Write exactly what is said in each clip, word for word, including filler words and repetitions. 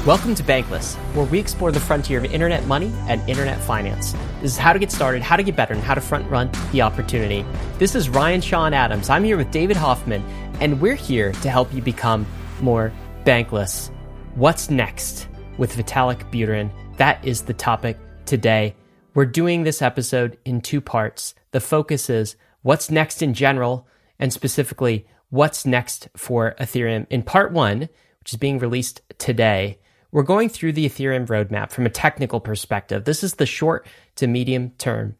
Welcome to Bankless, where we explore the frontier of internet money and internet finance. This is how to get started, how to get better, and how to front run the opportunity. This is Ryan Sean Adams. I'm here with David Hoffman, and we're here to help you become more bankless. What's next with Vitalik Buterin? That is the topic today. We're doing this episode in two parts. The focus is what's next in general, and specifically what's next for Ethereum. In part one, which is being released today, we're going through the Ethereum roadmap from a technical perspective. This is the short to medium term.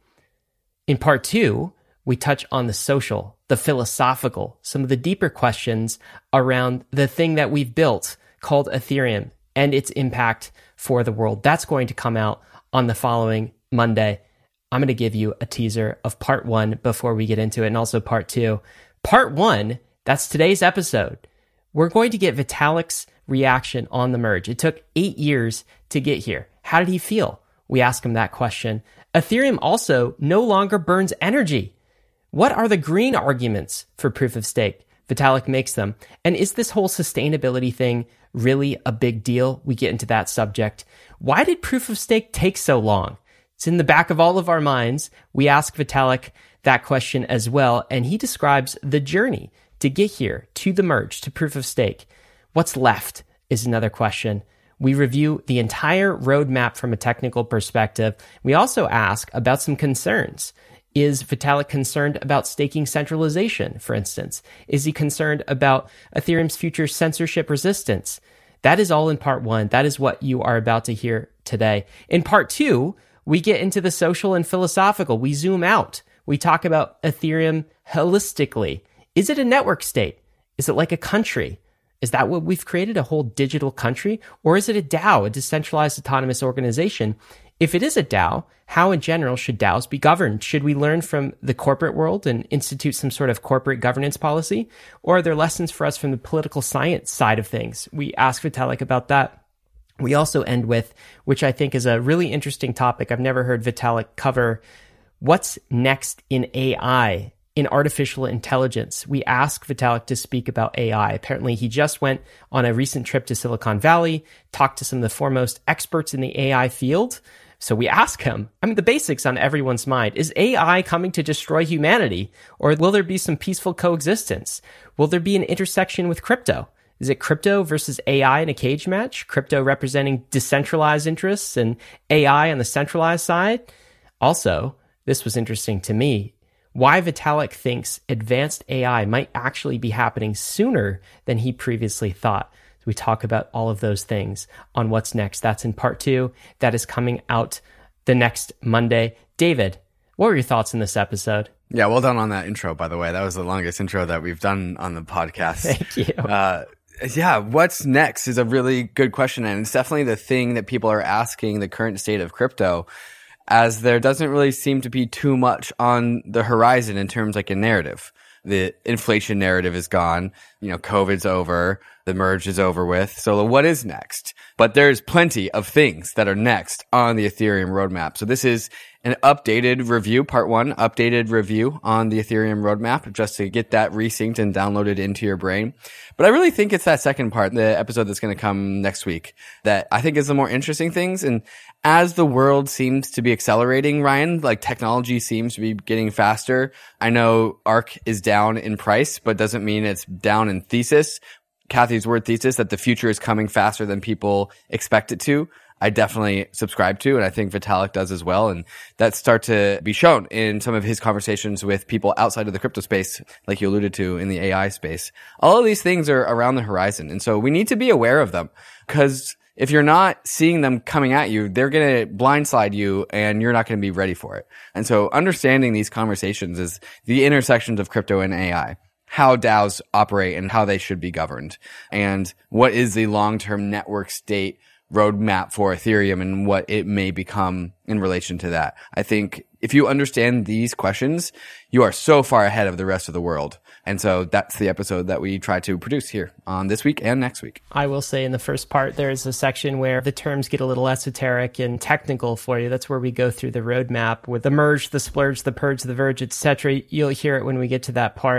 In part two, we touch on the social, the philosophical, some of the deeper questions around the thing that we've built called Ethereum and its impact for the world. That's going to come out on the following Monday. I'm going to give you a teaser of part one before we get into it, and also part two. Part one, that's today's episode. We're going to get Vitalik's reaction on the merge. It took eight years to get here. How did he feel? We ask him that question. Ethereum also no longer burns energy. What are the green arguments for proof of stake? Vitalik makes them. And is this whole sustainability thing really a big deal? We get into that subject. Why did proof of stake take so long? It's in the back of all of our minds. We ask Vitalik that question as well, and he describes the journey to get here, to the merge, to proof of stake. What's left is another question. We review the entire roadmap from a technical perspective. We also ask about some concerns. Is Vitalik concerned about staking centralization, for instance? Is he concerned about Ethereum's future censorship resistance? That is all in part one. That is what you are about to hear today. In part two, we get into the social and philosophical. We zoom out. We talk about Ethereum holistically. Is it a network state? Is it like a country? Is that what we've created, a whole digital country? Or is it a DAO, a decentralized autonomous organization? If it is a DAO, how in general should DAOs be governed? Should we learn from the corporate world and institute some sort of corporate governance policy? Or are there lessons for us from the political science side of things? We ask Vitalik about that. We also end with, which I think is a really interesting topic I've never heard Vitalik cover, what's next in A I? In artificial intelligence. We ask Vitalik to speak about A I. Apparently, he just went on a recent trip to Silicon Valley, talked to some of the foremost experts in the A I field. So we ask him, I mean, the basics on everyone's mind. Is A I coming to destroy humanity? Or will there be some peaceful coexistence? Will there be an intersection with crypto? Is it crypto versus A I in a cage match? Crypto representing decentralized interests and A I on the centralized side? Also, this was interesting to me, why Vitalik thinks advanced A I might actually be happening sooner than he previously thought. So we talk about all of those things on what's next. That's in part two. That is coming out the next Monday. David, what were your thoughts in this episode? Yeah, well done on that intro, by the way. That was the longest intro that we've done on the podcast. Thank you. Uh, yeah, what's next is a really good question. And it's definitely the thing that people are asking the current state of crypto, as there doesn't really seem to be too much on the horizon in terms like a narrative. The inflation narrative is gone. You know, COVID's over. The merge is over with. So what is next? But there's plenty of things that are next on the Ethereum roadmap. So this is an updated review, part one, updated review on the Ethereum roadmap, just to get that resynced and downloaded into your brain. But I really think it's that second part, the episode that's going to come next week, that I think is the more interesting things. And as the world seems to be accelerating, Ryan, like technology seems to be getting faster. I know A R K is down in price, but doesn't mean it's down in thesis. Kathy's word thesis that the future is coming faster than people expect it to. I definitely subscribe to, and I think Vitalik does as well. And that start to be shown in some of his conversations with people outside of the crypto space, like you alluded to in the A I space. All of these things are around the horizon. And so we need to be aware of them, because if you're not seeing them coming at you, they're going to blindside you and you're not going to be ready for it. And so understanding these conversations is the intersections of crypto and A I. How DAOs operate and how they should be governed, and what is the long-term network state roadmap for Ethereum and what it may become in relation to that. I think if you understand these questions, you are so far ahead of the rest of the world. And so that's the episode that we try to produce here on this week and next week. I will say in the first part, there's a section where the terms get a little esoteric and technical for you. That's where we go through the roadmap with the merge, the splurge, the purge, the verge, et cetera. You'll hear it when we get to that part.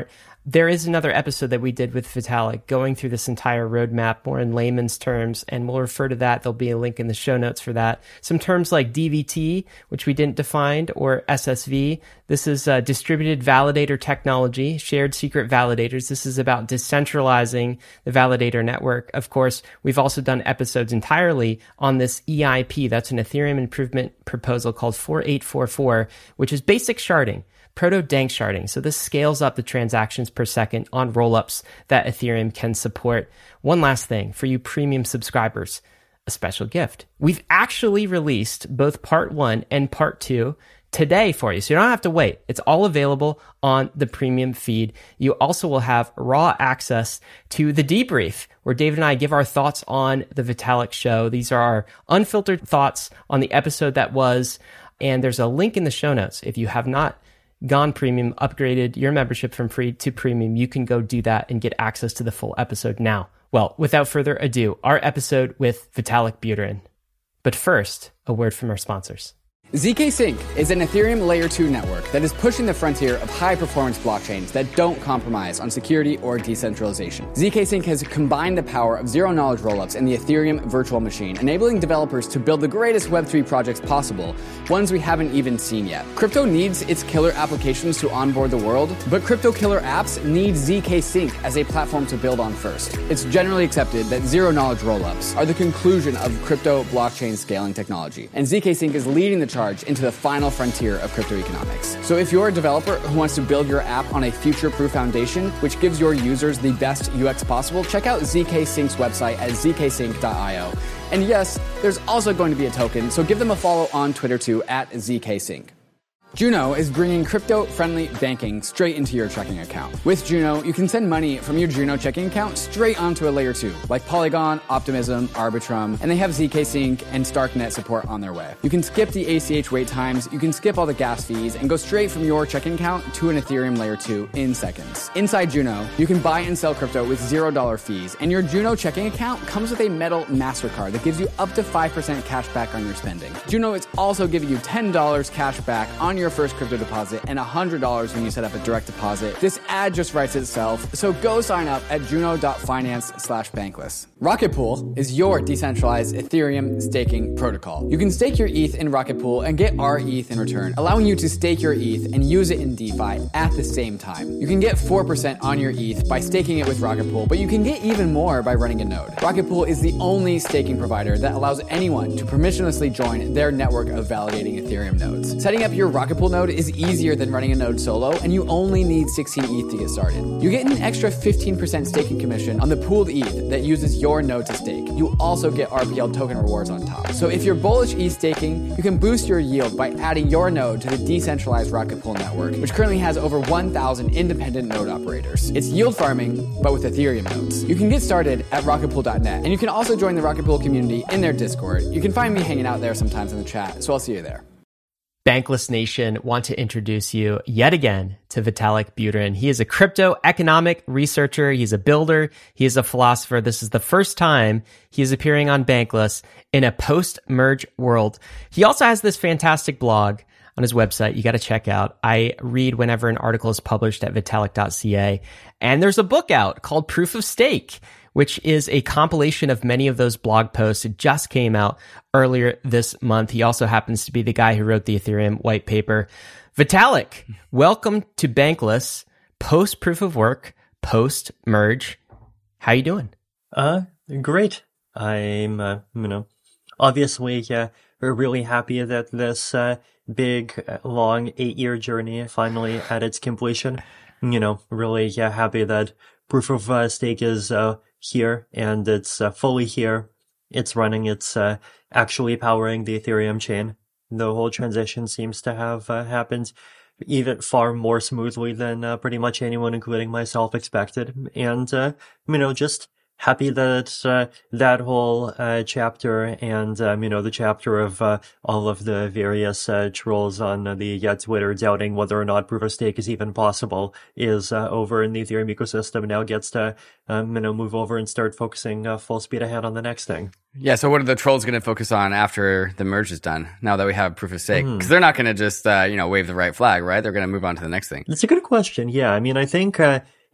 There is another episode that we did with Vitalik going through this entire roadmap more in layman's terms, and we'll refer to that. There'll be a link in the show notes for that. Some terms like D V T, which we didn't define, or S S V. This is uh, distributed validator technology, shared secret validators. This is about decentralizing the validator network. Of course, we've also done episodes entirely on this E I P. That's an Ethereum improvement proposal called forty-eight forty-four, which is basic sharding. Proto-dank sharding. So this scales up the transactions per second on rollups that Ethereum can support. One last thing for you premium subscribers, a special gift. We've actually released both part one and part two today for you. So you don't have to wait. It's all available on the premium feed. You also will have raw access to the debrief, where David and I give our thoughts on the Vitalik show. These are our unfiltered thoughts on the episode that was, and there's a link in the show notes. If you have not gone premium, upgraded your membership from free to premium, you can go do that and get access to the full episode now. Well, without further ado, our episode with Vitalik Buterin. But first, a word from our sponsors. Z K Sync is an Ethereum Layer two network that is pushing the frontier of high-performance blockchains that don't compromise on security or decentralization. Z K Sync has combined the power of zero-knowledge rollups and the Ethereum virtual machine, enabling developers to build the greatest Web three projects possible, ones we haven't even seen yet. Crypto needs its killer applications to onboard the world, but crypto killer apps need Z K Sync as a platform to build on first. It's generally accepted that zero-knowledge rollups are the conclusion of crypto blockchain scaling technology, and Z K Sync is leading the charge into the final frontier of crypto economics. So if you're a developer who wants to build your app on a future-proof foundation, which gives your users the best U X possible, check out Z K Sync's website at z k sync dot io. And yes, there's also going to be a token, so give them a follow on Twitter too, at Z K Sync. Juno is bringing crypto-friendly banking straight into your checking account. With Juno, you can send money from your Juno checking account straight onto a layer two, like Polygon, Optimism, Arbitrum, and they have Z K Sync and Starknet support on their way. You can skip the A C H wait times, you can skip all the gas fees, and go straight from your checking account to an Ethereum layer two in seconds. Inside Juno, you can buy and sell crypto with zero dollar fees, and your Juno checking account comes with a metal MasterCard that gives you up to five percent cash back on your spending. Juno is also giving you ten dollars cash back on your first crypto deposit and one hundred dollars when you set up a direct deposit. This ad just writes itself, so go sign up at juno dot finance slash bankless. Rocket Pool is your decentralized Ethereum staking protocol. You can stake your E T H in Rocket Pool and get our E T H in return, allowing you to stake your E T H and use it in DeFi at the same time. You can get four percent on your E T H by staking it with Rocket Pool, but you can get even more by running a node. Rocket Pool is the only staking provider that allows anyone to permissionlessly join their network of validating Ethereum nodes. Setting up your Rocket Pool node is easier than running a node solo, and you only need sixteen E T H to get started. You get an extra fifteen percent staking commission on the pooled E T H that uses your node to stake. You also get R P L token rewards on top. So if you're bullish E T H staking, you can boost your yield by adding your node to the decentralized Rocket Pool network, which currently has over one thousand independent node operators. It's yield farming, but with Ethereum nodes. You can get started at rocket pool dot net, and you can also join the Rocket Pool community in their Discord. You can find me hanging out there sometimes in the chat, so I'll see you there. Bankless Nation want to introduce you yet again to Vitalik Buterin. He is a crypto economic researcher. He's a builder. He is a philosopher. This is the first time he is appearing on Bankless in a post-merge world. He also has this fantastic blog on his website you got to check out. I read whenever an article is published at vitalik dot c a. And there's a book out called Proof of Stake, which is a compilation of many of those blog posts. It just came out earlier this month. He also happens to be the guy who wrote the Ethereum white paper. Vitalik, welcome to Bankless, post proof of work, post merge. How you doing? Uh, great. I'm, uh, you know, obviously, yeah, we're really happy that this, uh, big, long eight-year journey finally at its completion. You know, really, yeah, happy that proof of uh, stake is, uh, here, and it's uh, fully here. It's running. It's uh, actually powering the Ethereum chain. The whole transition seems to have uh, happened even far more smoothly than uh, pretty much anyone, including myself, expected. And, uh, you know, just happy that uh, that whole uh, chapter and, um, you know, the chapter of uh, all of the various uh, trolls on uh, the uh, Twitter doubting whether or not proof of stake is even possible is uh, over in the Ethereum ecosystem. Now gets to, um, you know, move over and start focusing uh, full speed ahead on the next thing. Yeah, so what are the trolls going to focus on after the merge is done, now that we have proof of stake? Because mm. they're not going to just, uh, you know, wave the right flag, right? They're going to move on to the next thing. That's a good question. Yeah, I mean, I think... Uh,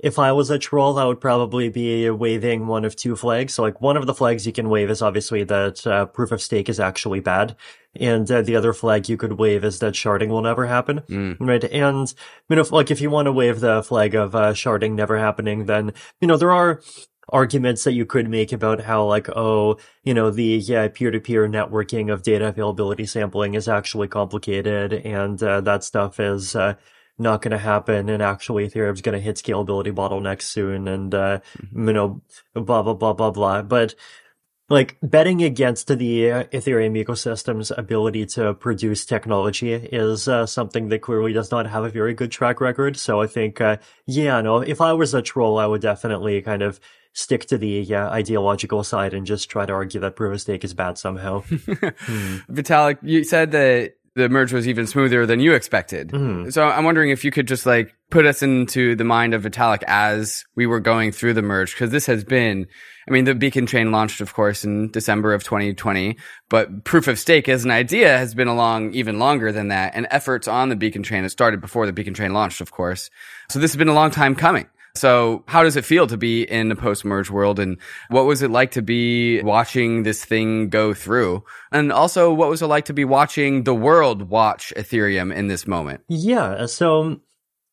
if I was a troll, I would probably be waving one of two flags. So like one of the flags you can wave is obviously that uh, proof of stake is actually bad. And uh, the other flag you could wave is that sharding will never happen. Mm. Right. And, you know, if, like if you want to wave the flag of uh, sharding never happening, then, you know, there are arguments that you could make about how like, oh, you know, the yeah, peer-to-peer networking of data availability sampling is actually complicated, and uh, that stuff is uh, not going to happen, and actually Ethereum's going to hit scalability bottlenecks soon, and, uh, mm-hmm. you know, blah, blah, blah, blah, blah. But like betting against the uh, Ethereum ecosystem's ability to produce technology is uh, something that clearly does not have a very good track record. So I think, uh, yeah, no, if I was a troll, I would definitely kind of stick to the yeah, ideological side and just try to argue that proof of stake is bad somehow. hmm. Vitalik, you said that the merge was even smoother than you expected. Mm-hmm. So I'm wondering if you could just like put us into the mind of Vitalik as we were going through the merge, because this has been, I mean, the Beacon chain launched, of course, in December of twenty twenty, but proof of stake as an idea has been along even longer than that, and efforts on the Beacon chain have started before the Beacon chain launched, of course. So this has been a long time coming. So how does it feel to be in the post-merge world, and what was it like to be watching this thing go through? And also, what was it like to be watching the world watch Ethereum in this moment? Yeah, so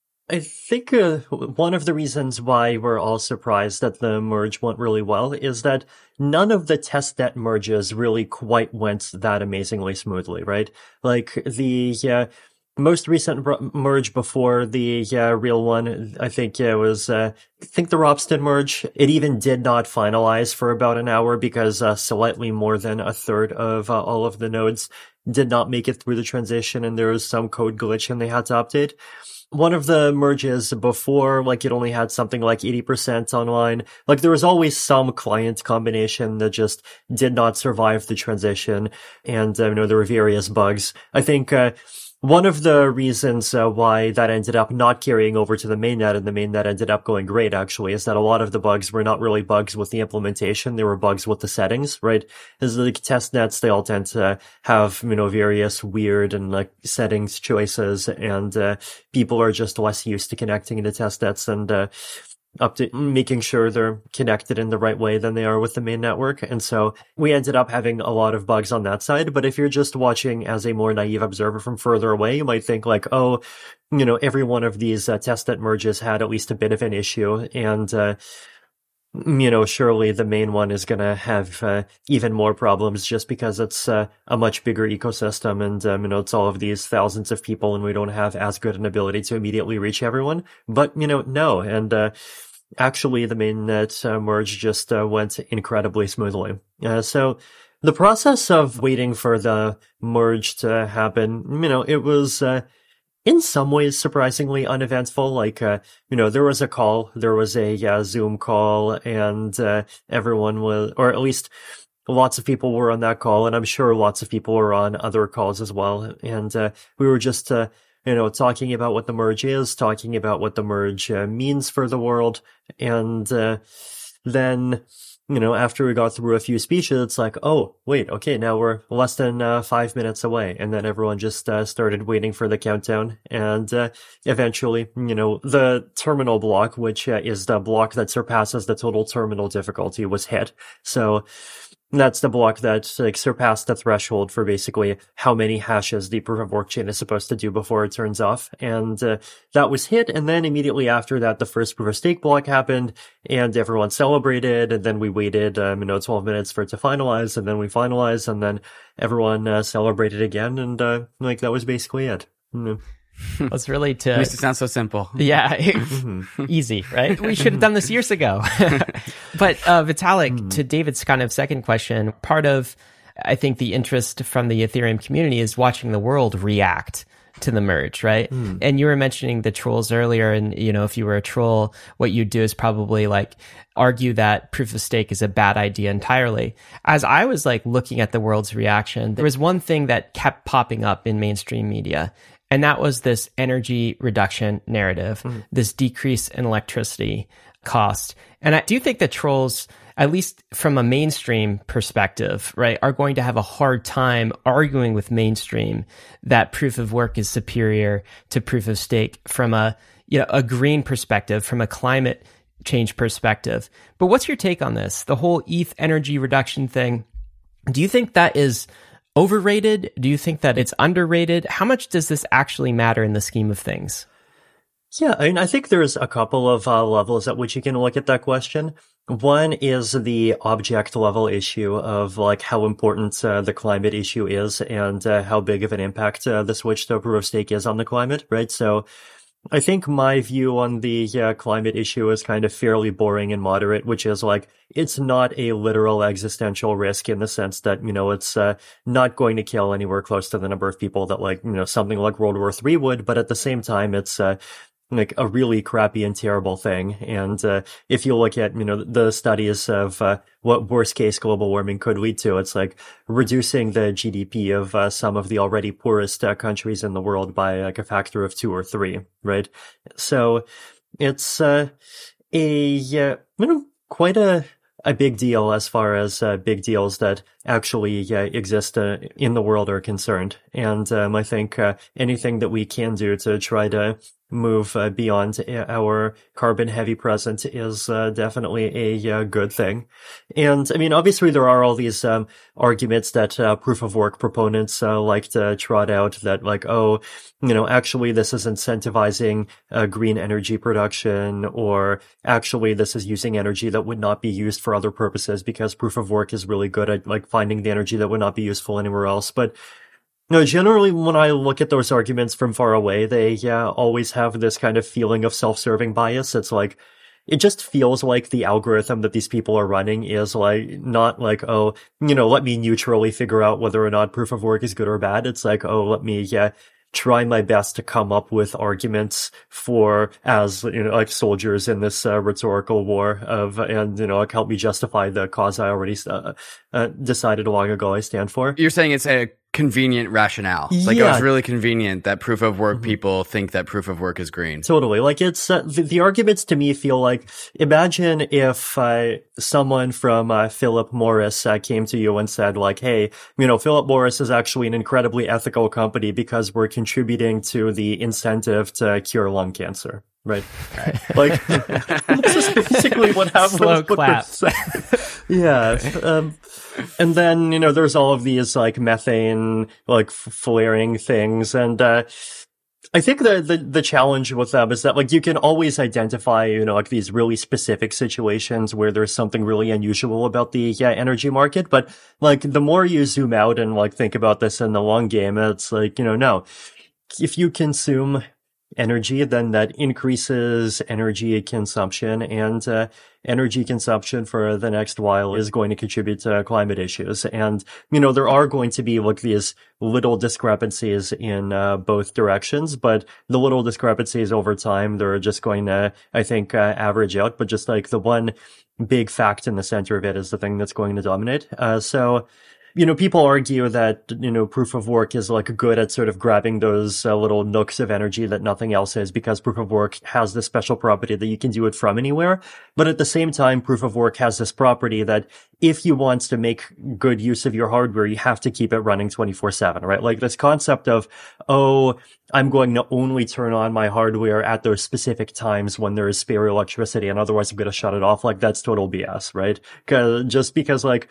I think uh, one of the reasons why we're all surprised that the merge went really well is that none of the testnet merges really quite went that amazingly smoothly, right? Like the uh, most recent merge before the uh, real one, I think yeah, it was, uh, I think the Ropsten merge, it even did not finalize for about an hour because uh, slightly more than a third of uh, all of the nodes did not make it through the transition, and there was some code glitch and they had to update. One of the merges before, like it only had something like eighty percent online. Like there was always some client combination that just did not survive the transition. And, uh, you know, there were various bugs. I think, uh, one of the reasons uh, why that ended up not carrying over to the mainnet and the mainnet ended up going great, actually, is that a lot of the bugs were not really bugs with the implementation. They were bugs with the settings, right? As the test nets, they all tend to have, you know, various weird and like settings choices, and uh, people are just less used to connecting into test nets and uh, up to making sure they're connected in the right way than they are with the main network. And so we ended up having a lot of bugs on that side. But if you're just watching as a more naive observer from further away, you might think like, oh, you know, every one of these uh, testnet merges had at least a bit of an issue. And, uh, you know, surely the main one is going to have uh, even more problems just because it's uh, a much bigger ecosystem, and, um, you know, it's all of these thousands of people and we don't have as good an ability to immediately reach everyone. But, you know, no. And uh, actually, the mainnet uh, merge just uh, went incredibly smoothly. Uh, so the process of waiting for the merge to happen, you know, it was uh, in some ways surprisingly uneventful. Like, uh, you know, there was a call, there was a uh, Zoom call, and uh, everyone was, or at least lots of people were on that call, and I'm sure lots of people were on other calls as well. And uh, we were just, uh, you know, talking about what the merge is, talking about what the merge uh, means for the world. And uh, then, you know, after we got through a few speeches, it's like, oh, wait, okay, now we're less than uh, five minutes away. And then everyone just uh, started waiting for the countdown. And uh, eventually, you know, the terminal block, which uh, is the block that surpasses the total terminal difficulty, was hit. So that's the block that like surpassed the threshold for basically how many hashes the proof of work chain is supposed to do before it turns off. And uh, that was hit. And then immediately after that, the first proof of stake block happened and everyone celebrated. And then we waited, um, you know, twelve minutes for it to finalize. And then we finalized, and then everyone uh, celebrated again. And uh, like that was basically it. Mm-hmm. It's really to it makes it sound so simple. Yeah, easy, right? We should have done this years ago. But uh, Vitalik, mm. to David's kind of second question, part of I think the interest from the Ethereum community is watching the world react to the merge, right? Mm. And you were mentioning the trolls earlier, and you know, if you were a troll, what you'd do is probably like argue that proof of stake is a bad idea entirely. As I was like looking at the world's reaction, there was one thing that kept popping up in mainstream media. And that was this energy reduction narrative, mm-hmm. this decrease in electricity cost. And I do think that trolls, at least from a mainstream perspective, right, are going to have a hard time arguing with mainstream that proof of work is superior to proof of stake from a, you know, a green perspective, from a climate change perspective. But what's your take on this? The whole E T H energy reduction thing. Do you think that is overrated? Do you think that it's underrated? How much does this actually matter in the scheme of things? Yeah, I mean, I think there's a couple of uh, levels at which you can look at that question. One is the object level issue of like how important uh, the climate issue is and uh, how big of an impact uh, the switch to proof of stake is on the climate, right? So I think my view on the uh, climate issue is kind of fairly boring and moderate, which is like, it's not a literal existential risk in the sense that, you know, it's uh, not going to kill anywhere close to the number of people that like, you know, something like World War Three would, but at the same time, it's uh, like a really crappy and terrible thing. And uh, if you look at, you know, the studies of uh, what worst case global warming could lead to, it's like reducing the G D P of uh, some of the already poorest uh, countries in the world by like a factor of two or three, right? So it's uh, a, uh, you know, quite a, a big deal as far as uh, big deals that actually uh, exist uh, in the world are concerned. And um, I think uh, anything that we can do to try to move uh, beyond our carbon heavy present is uh, definitely a uh, good thing. And I mean, obviously there are all these um, arguments that uh, proof of work proponents uh, like to trot out that like, oh, you know, actually this is incentivizing uh, green energy production, or actually this is using energy that would not be used for other purposes because proof of work is really good at like finding the energy that would not be useful anywhere else. But no, generally, when I look at those arguments from far away, they yeah, always have this kind of feeling of self-serving bias. It's like, it just feels like the algorithm that these people are running is like, not like, oh, you know, let me neutrally figure out whether or not proof of work is good or bad. It's like, oh, let me, yeah, try my best to come up with arguments for, as, you know, like soldiers in this uh, rhetorical war of, and, you know, like help me justify the cause I already uh, uh, decided long ago I stand for. You're saying it's a convenient rationale. It's like, yeah. oh, it's really convenient that proof of work mm-hmm. people think that proof of work is green. Totally. Like it's, uh, the, the arguments to me feel like, imagine if uh, someone from uh, Philip Morris uh, came to you and said like, hey, you know, Philip Morris is actually an incredibly ethical company because we're contributing to the incentive to cure lung cancer. Right. Like, this is basically what happens. Slow clap. Yeah. Um, and then, you know, there's all of these, like, methane, like, flaring things. And, uh, I think the, the, the challenge with them is that, like, you can always identify, you know, like, these really specific situations where there's something really unusual about the yeah, energy market. But, like, the more you zoom out and, like, think about this in the long game, it's like, you know, no. If you consume energy, then that increases energy consumption, and uh, energy consumption for the next while is going to contribute to climate issues. And, you know, there are going to be like these little discrepancies in uh, both directions, but the little discrepancies over time, they're just going to, I think, uh, average out. But just like the one big fact in the center of it is the thing that's going to dominate. Uh, so, you know, people argue that, you know, proof of work is like good at sort of grabbing those uh, little nooks of energy that nothing else is, because proof of work has this special property that you can do it from anywhere. But at the same time, proof of work has this property that if you want to make good use of your hardware, you have to keep it running twenty-four seven, right? Like this concept of, oh, I'm going to only turn on my hardware at those specific times when there is spare electricity, and otherwise I'm going to shut it off. Like that's total B S, right? Cause, just because like,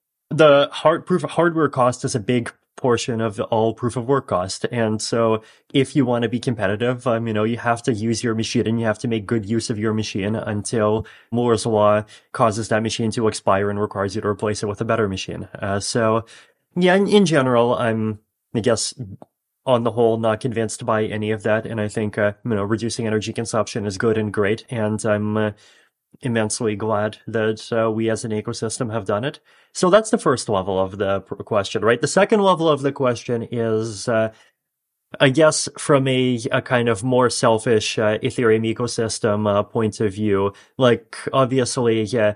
the hard proof hardware cost is a big portion of the all proof of work cost. And so if you want to be competitive, um, you know, you have to use your machine and you have to make good use of your machine until Moore's law causes that machine to expire and requires you to replace it with a better machine. Uh, so yeah, in, in general, I'm, I guess, on the whole, not convinced by any of that. And I think, uh, you know, reducing energy consumption is good and great. And I'm, uh, immensely glad that uh, we as an ecosystem have done it. So that's the first level of the question, right? The second level of the question is, uh, I guess, from a, a kind of more selfish uh, Ethereum ecosystem uh, point of view. Like, obviously, yeah,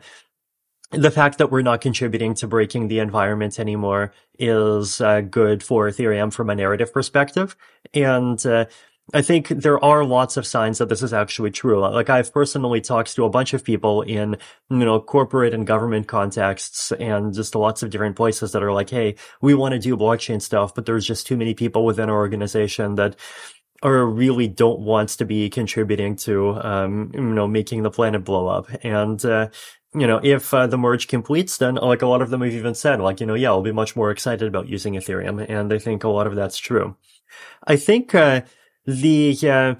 the fact that we're not contributing to breaking the environment anymore is uh, good for Ethereum from a narrative perspective. And uh, I think there are lots of signs that this is actually true. Like I've personally talked to a bunch of people in, you know, corporate and government contexts and just lots of different places that are like, hey, we want to do blockchain stuff, but there's just too many people within our organization that or really don't want to be contributing to, um, you know, making the planet blow up. And, uh, you know, if uh, the merge completes, then like a lot of them have even said, like, you know, yeah, I'll be much more excited about using Ethereum. And I think a lot of that's true. I think, uh, the, uh,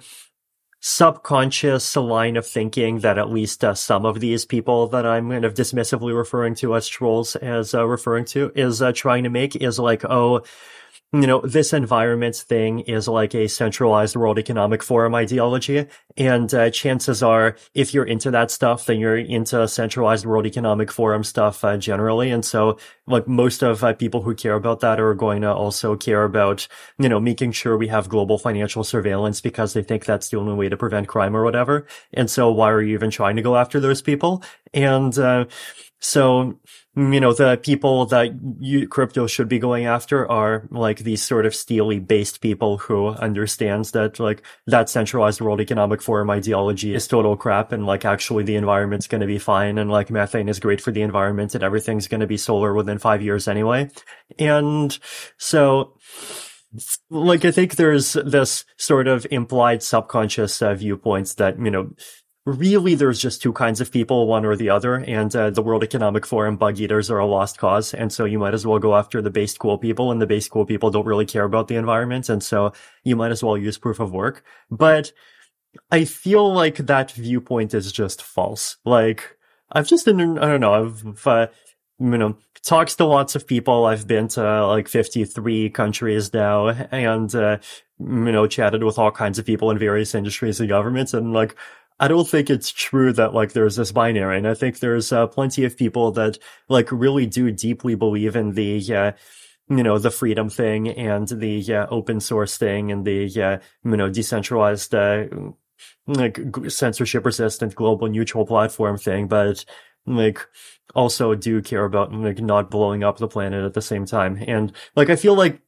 subconscious line of thinking that at least uh, some of these people that I'm kind of dismissively referring to as trolls as uh, referring to is uh, trying to make is like, oh, you know, this environment thing is like a centralized World Economic Forum ideology. And uh, chances are, if you're into that stuff, then you're into centralized World Economic Forum stuff uh, generally. And so, like, most of uh, people who care about that are going to also care about, you know, making sure we have global financial surveillance because they think that's the only way to prevent crime or whatever. And so why are you even trying to go after those people? And, uh, so, you know, the people that you, crypto should be going after are like these sort of steely based people who understands that like that centralized World Economic Forum ideology is total crap and like actually the environment's going to be fine and like methane is great for the environment and everything's going to be solar within five years anyway. And so, like, I think there's this sort of implied subconscious uh, viewpoints that, you know, really, there's just two kinds of people, one or the other, and uh, the World Economic Forum bug eaters are a lost cause, and so you might as well go after the based cool people, and the based cool people don't really care about the environment, and so you might as well use proof of work. But I feel like that viewpoint is just false. Like, I've just, I don't know, I've, uh, you know, talked to lots of people. I've been to like fifty-three countries now, and, uh, you know, chatted with all kinds of people in various industries and governments, and like, I don't think it's true that, like, there's this binary. And I think there's uh, plenty of people that, like, really do deeply believe in the, uh, you know, the freedom thing and the uh, open source thing and the, uh, you know, decentralized, uh, like, censorship resistant global neutral platform thing. But, like, also do care about, like, not blowing up the planet at the same time. And, like, I feel like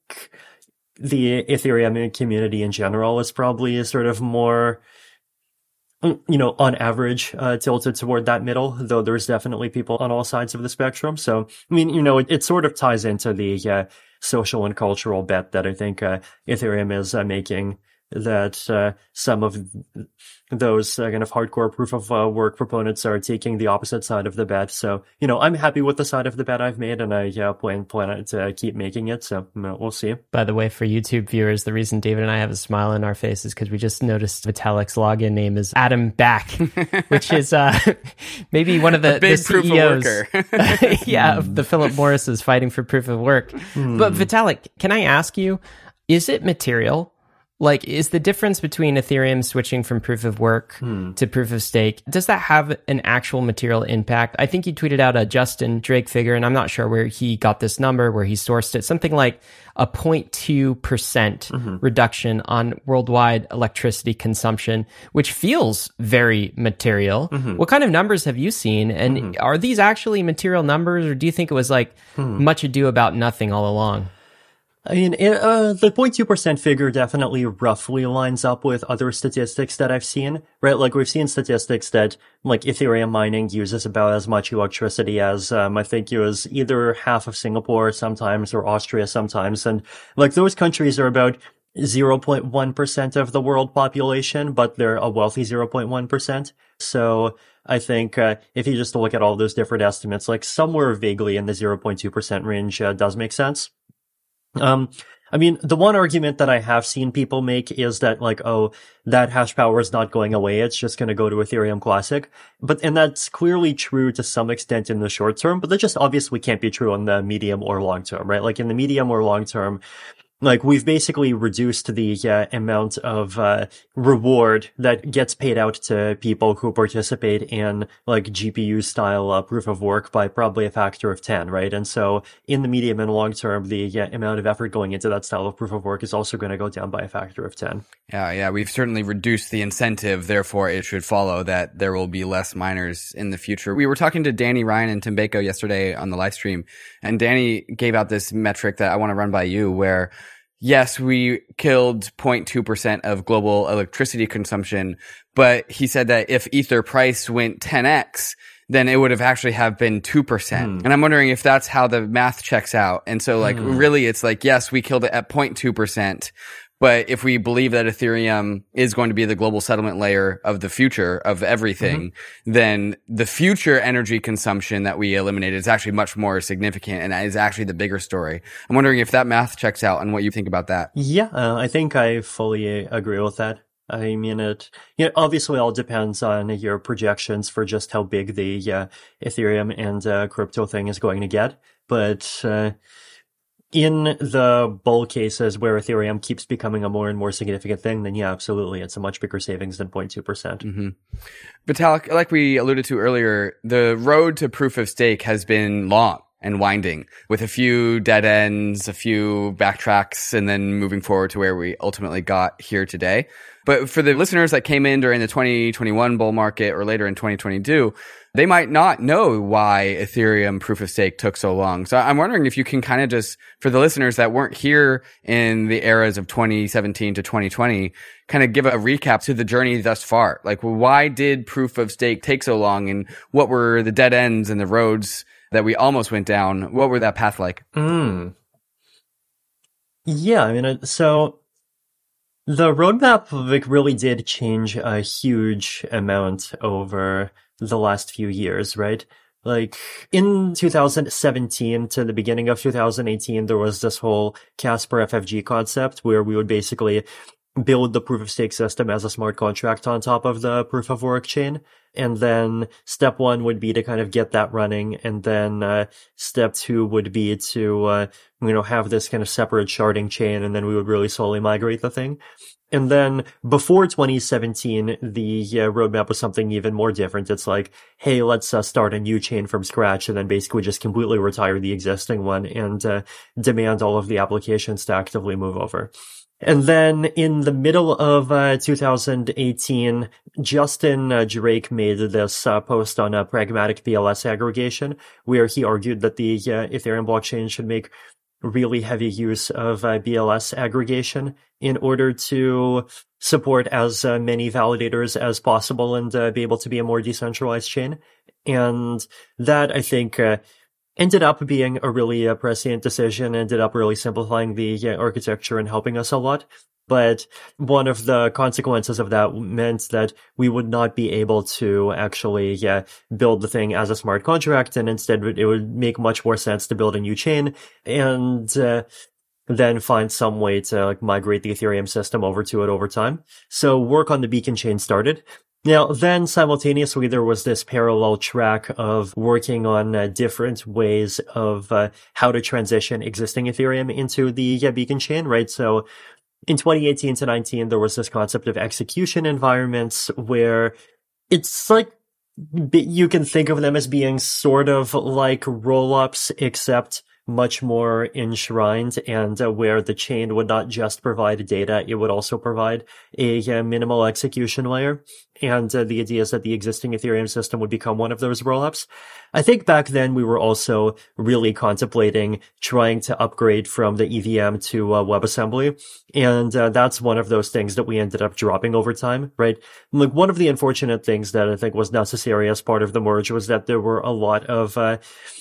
the Ethereum community in general is probably sort of more, you know, on average, uh, tilted toward that middle, though there's definitely people on all sides of the spectrum. So, I mean, you know, it, it sort of ties into the, uh, social and cultural bet that I think, uh, Ethereum is uh, making, that, uh, some of those uh, kind of hardcore proof of uh, work proponents are taking the opposite side of the bet. So, you know, I'm happy with the side of the bet I've made, and I yeah, plan, plan to keep making it. So, you know, we'll see. By the way, for YouTube viewers, the reason David and I have a smile on our face is because we just noticed Vitalik's login name is Adam Back, which is uh, maybe one of the, big the C E Os. Proof of worker. yeah, of the Philip Morris's fighting for proof of work. Mm. But Vitalik, can I ask you, is it material? Like, is the difference between Ethereum switching from proof of work hmm. to proof of stake, does that have an actual material impact? I think you tweeted out a Justin Drake figure, and I'm not sure where he got this number, where he sourced it, something like a zero point two percent mm-hmm. reduction on worldwide electricity consumption, which feels very material. Mm-hmm. What kind of numbers have you seen? And mm-hmm. are these actually material numbers, or do you think it was like hmm. much ado about nothing all along? I mean, uh, the zero point two percent figure definitely roughly lines up with other statistics that I've seen, right? Like, we've seen statistics that, like, Ethereum mining uses about as much electricity as, um, I think it was either half of Singapore sometimes or Austria sometimes. And, like, those countries are about zero point one percent of the world population, but they're a wealthy zero point one percent. So I think, uh, if you just look at all those different estimates, like, somewhere vaguely in the zero point two percent range, uh, does make sense. Um, I mean, the one argument that I have seen people make is that, like, oh, that hash power is not going away. It's just going to go to Ethereum Classic. But, and that's clearly true to some extent in the short term, but that just obviously can't be true in the medium or long term, right? Like, in the medium or long term, like, we've basically reduced the uh, amount of uh reward that gets paid out to people who participate in, like, G P U-style uh, proof of work by probably a factor of ten, right? And so, in the medium and long term, the uh, amount of effort going into that style of proof of work is also going to go down by a factor of ten. Yeah, yeah, we've certainly reduced the incentive, therefore it should follow that there will be less miners in the future. We were talking to Danny Ryan and Tim Bako yesterday on the live stream, and Danny gave out this metric that I want to run by you, where yes, we killed zero point two percent of global electricity consumption, but he said that if Ether price went ten x, then it would have actually have been two percent. Mm. And I'm wondering if that's how the math checks out. And so, like, mm. really, it's like, yes, we killed it at zero point two percent, But if we believe that Ethereum is going to be the global settlement layer of the future of everything, mm-hmm. then the future energy consumption that we eliminated is actually much more significant, and that is actually the bigger story. I'm wondering if that math checks out and what you think about that. Yeah, uh, I think I fully agree with that. I mean, it, you know, obviously all depends on your projections for just how big the uh, Ethereum and uh, crypto thing is going to get. But uh, in the bull cases where Ethereum keeps becoming a more and more significant thing, then yeah, absolutely, it's a much bigger savings than zero point two percent. Mm-hmm. Vitalik, like we alluded to earlier, the road to proof of stake has been long and winding, with a few dead ends, a few backtracks, and then moving forward to where we ultimately got here today. But for the listeners that came in during the twenty twenty-one bull market or later in twenty twenty-two, they might not know why Ethereum proof of stake took so long. So I'm wondering if you can kind of just, for the listeners that weren't here in the eras of twenty seventeen to twenty twenty, kind of give a recap to the journey thus far. Like, why did proof of stake take so long, and what were the dead ends and the roads that we almost went down? What were that path like? Mm. Yeah, I mean, so the roadmap like really did change a huge amount over the last few years, right? Like in two thousand seventeen to the beginning of two thousand eighteen, there was this whole Casper F F G concept where we would basically build the proof of stake system as a smart contract on top of the proof of work chain. And then step one would be to kind of get that running. And then uh, step two would be to, uh, you know, have this kind of separate sharding chain. And then we would really slowly migrate the thing. And then before twenty seventeen, the uh, roadmap was something even more different. It's like, hey, let's uh, start a new chain from scratch and then basically just completely retire the existing one and uh, demand all of the applications to actively move over. And then in the middle of uh, two thousand eighteen, Justin uh, Drake made this uh, post on a pragmatic B L S aggregation where he argued that the uh, Ethereum blockchain should make really heavy use of uh, B L S aggregation in order to support as uh, many validators as possible and uh, be able to be a more decentralized chain. And that, I think, uh, ended up being a really uh, prescient decision, ended up really simplifying the uh, architecture and helping us a lot. But one of the consequences of that meant that we would not be able to actually yeah, build the thing as a smart contract, and instead it would make much more sense to build a new chain and uh, then find some way to like migrate the Ethereum system over to it over time. So work on the beacon chain started. Now, then simultaneously, there was this parallel track of working on uh, different ways of uh, how to transition existing Ethereum into the yeah, beacon chain, right? So in twenty eighteen to nineteen, there was this concept of execution environments where it's like you can think of them as being sort of like rollups, except much more enshrined, and uh, where the chain would not just provide data, it would also provide a, a minimal execution layer. And uh, the idea is that the existing Ethereum system would become one of those rollups. I think back then we were also really contemplating trying to upgrade from the E V M to uh, WebAssembly. And uh, that's one of those things that we ended up dropping over time, right? Like one of the unfortunate things that I think was necessary as part of the merge was that there were a lot of uh,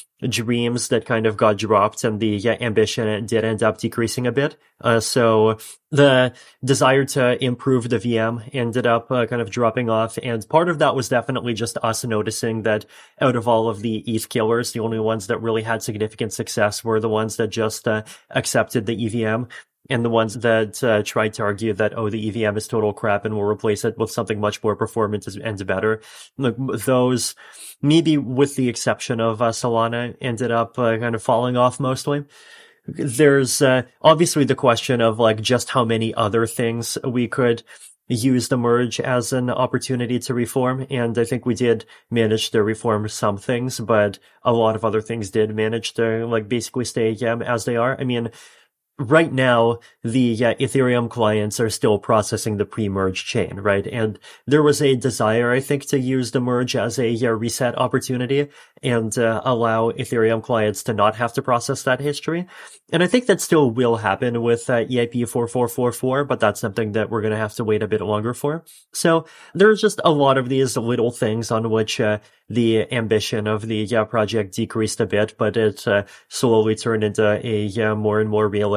dreams that kind of got dropped, and the yeah, ambition did end up decreasing a bit. Uh, so the desire to improve the V M ended up uh, kind of dropping off. And part of that was definitely just us noticing that out of all of the E T H killers, the only ones that really had significant success were the ones that just uh, accepted the E V M. And the ones that uh, tried to argue that, oh, the E V M is total crap and we'll replace it with something much more performant and better. Like, those, maybe with the exception of uh, Solana, ended up uh, kind of falling off mostly. There's uh, obviously the question of like just how many other things we could use the merge as an opportunity to reform. And I think we did manage to reform some things, but a lot of other things did manage to like basically stay um, as they are. I mean, right now, the uh, Ethereum clients are still processing the pre-merge chain, right? And there was a desire, I think, to use the merge as a uh, reset opportunity and uh, allow Ethereum clients to not have to process that history. And I think that still will happen with uh, E I P four four four four, but that's something that we're going to have to wait a bit longer for. So there's just a lot of these little things on which uh, the ambition of the uh, project decreased a bit, but it uh, slowly turned into a uh, more and more realistic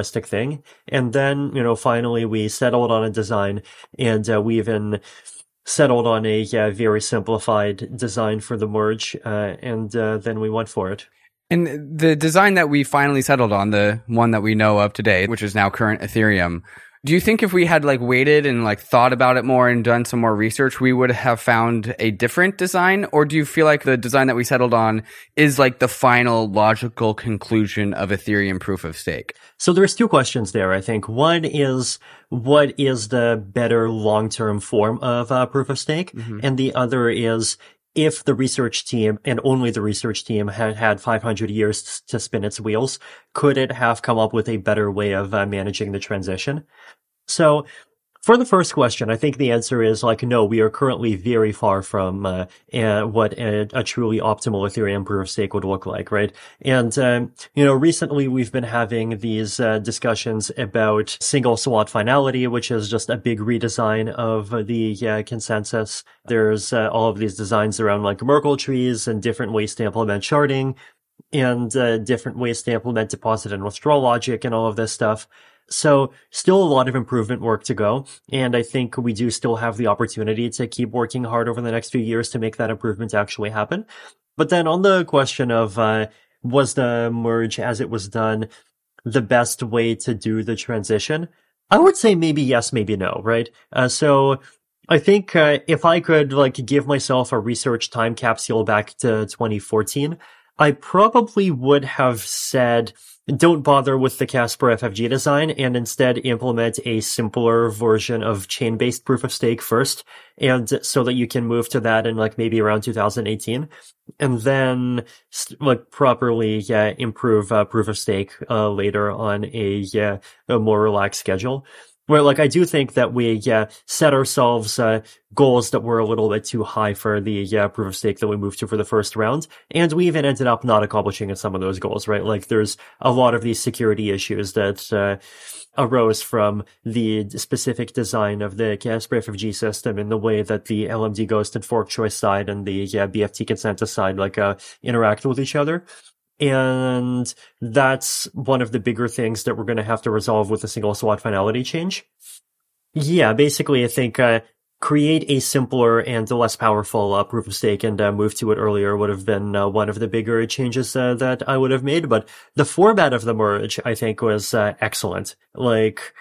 realistic thing. And then, you know, finally we settled on a design, and uh, we even settled on a uh, very simplified design for the merge, uh, and uh, then we went for it. And the design that we finally settled on, the one that we know of today, which is now current Ethereum, do you think if we had like waited and like thought about it more and done some more research, we would have found a different design? Or do you feel like the design that we settled on is like the final logical conclusion of Ethereum proof of stake? So there's two questions there, I think. One is, what is the better long-term form of uh, proof of stake? Mm-hmm. And the other is, if the research team, and only the research team, had had five hundred years to spin its wheels, could it have come up with a better way of uh, managing the transition? So, for the first question, I think the answer is like, no, we are currently very far from uh, uh, what a, a truly optimal Ethereum proof of stake would look like, right? And, um, you know, recently we've been having these uh, discussions about single slot finality, which is just a big redesign of the uh, consensus. There's uh, all of these designs around like Merkle trees and different ways to implement sharding, and uh, different ways to implement deposit and withdrawal logic and all of this stuff. So still a lot of improvement work to go. And I think we do still have the opportunity to keep working hard over the next few years to make that improvement actually happen. But then on the question of, uh, was the merge as it was done the best way to do the transition? I would say maybe yes, maybe no, right? Uh, so I think, uh, if I could like give myself a research time capsule back to twenty fourteen, I probably would have said, don't bother with the Casper F F G design and instead implement a simpler version of chain-based proof of stake first, and so that you can move to that in like maybe around two thousand eighteen, and then like properly yeah, improve uh, proof of stake uh, later on a, yeah, a more relaxed schedule. Where, like, I do think that we, yeah, set ourselves, uh, goals that were a little bit too high for the, yeah, proof of stake that we moved to for the first round. And we even ended up not accomplishing some of those goals, right? Like, there's a lot of these security issues that, uh, arose from the specific design of the Casper F F G system in the way that the L M D Ghost and fork choice side and the, yeah, B F T consensus side, like, uh, interact with each other. And that's one of the bigger things that we're going to have to resolve with a single slot finality change. Yeah, basically, I think uh, create a simpler and less powerful uh, proof of stake and uh, move to it earlier would have been uh, one of the bigger changes uh, that I would have made. But the format of the merge, I think, was uh, excellent. Like,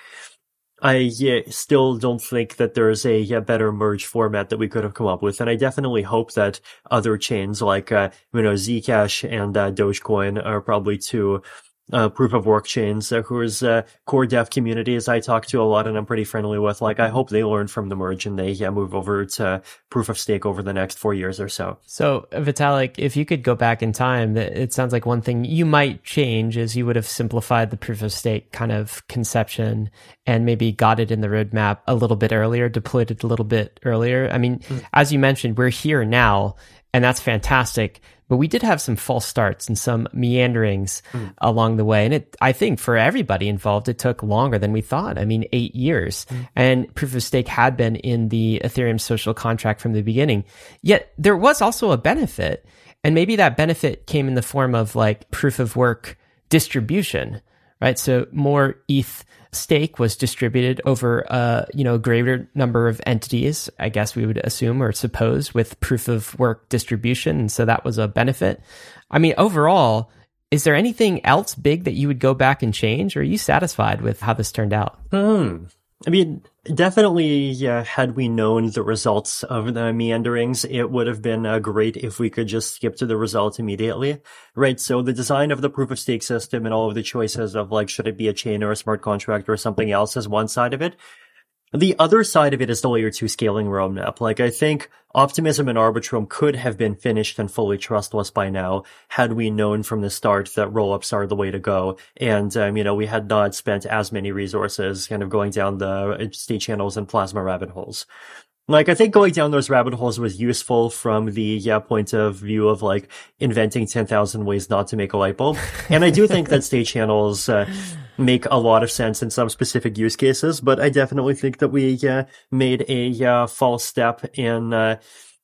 I yeah, still don't think that there's a yeah, better merge format that we could have come up with. And I definitely hope that other chains like, uh, you know, Zcash and uh, Dogecoin are probably two uh, proof of work chains uh, whose uh, core dev communities I talk to a lot and I'm pretty friendly with. Like, I hope they learn from the merge and they yeah, move over to proof of stake over the next four years or so. So, Vitalik, if you could go back in time, it sounds like one thing you might change is you would have simplified the proof of stake kind of conception and maybe got it in the roadmap a little bit earlier, deployed it a little bit earlier. I mean, mm. as you mentioned, we're here now, and that's fantastic. But we did have some false starts and some meanderings mm. along the way. And it, I think for everybody involved, it took longer than we thought. I mean, eight years. Mm. And proof of stake had been in the Ethereum social contract from the beginning. Yet there was also a benefit. And maybe that benefit came in the form of like proof of work distribution, right? So more E T H stake was distributed over a, you know, greater number of entities, I guess we would assume or suppose, with proof of work distribution. And so that was a benefit. I mean, overall, is there anything else big that you would go back and change, or are you satisfied with how this turned out? Hmm. I mean, definitely, yeah, had we known the results of the meanderings, it would have been uh, great if we could just skip to the result immediately, right? So the design of the proof of stake system and all of the choices of like, should it be a chain or a smart contract or something else is one side of it. The other side of it is the layer two scaling roadmap. Like, I think Optimism and Arbitrum could have been finished and fully trustless by now had we known from the start that rollups are the way to go. And, um, you know, we had not spent as many resources kind of going down the state channels and plasma rabbit holes. Like, I think going down those rabbit holes was useful from the, yeah, point of view of, like, inventing ten thousand ways not to make a light bulb. And I do think that state channels, uh, make a lot of sense in some specific use cases, but I definitely think that we, uh, made a, uh, false step in, uh,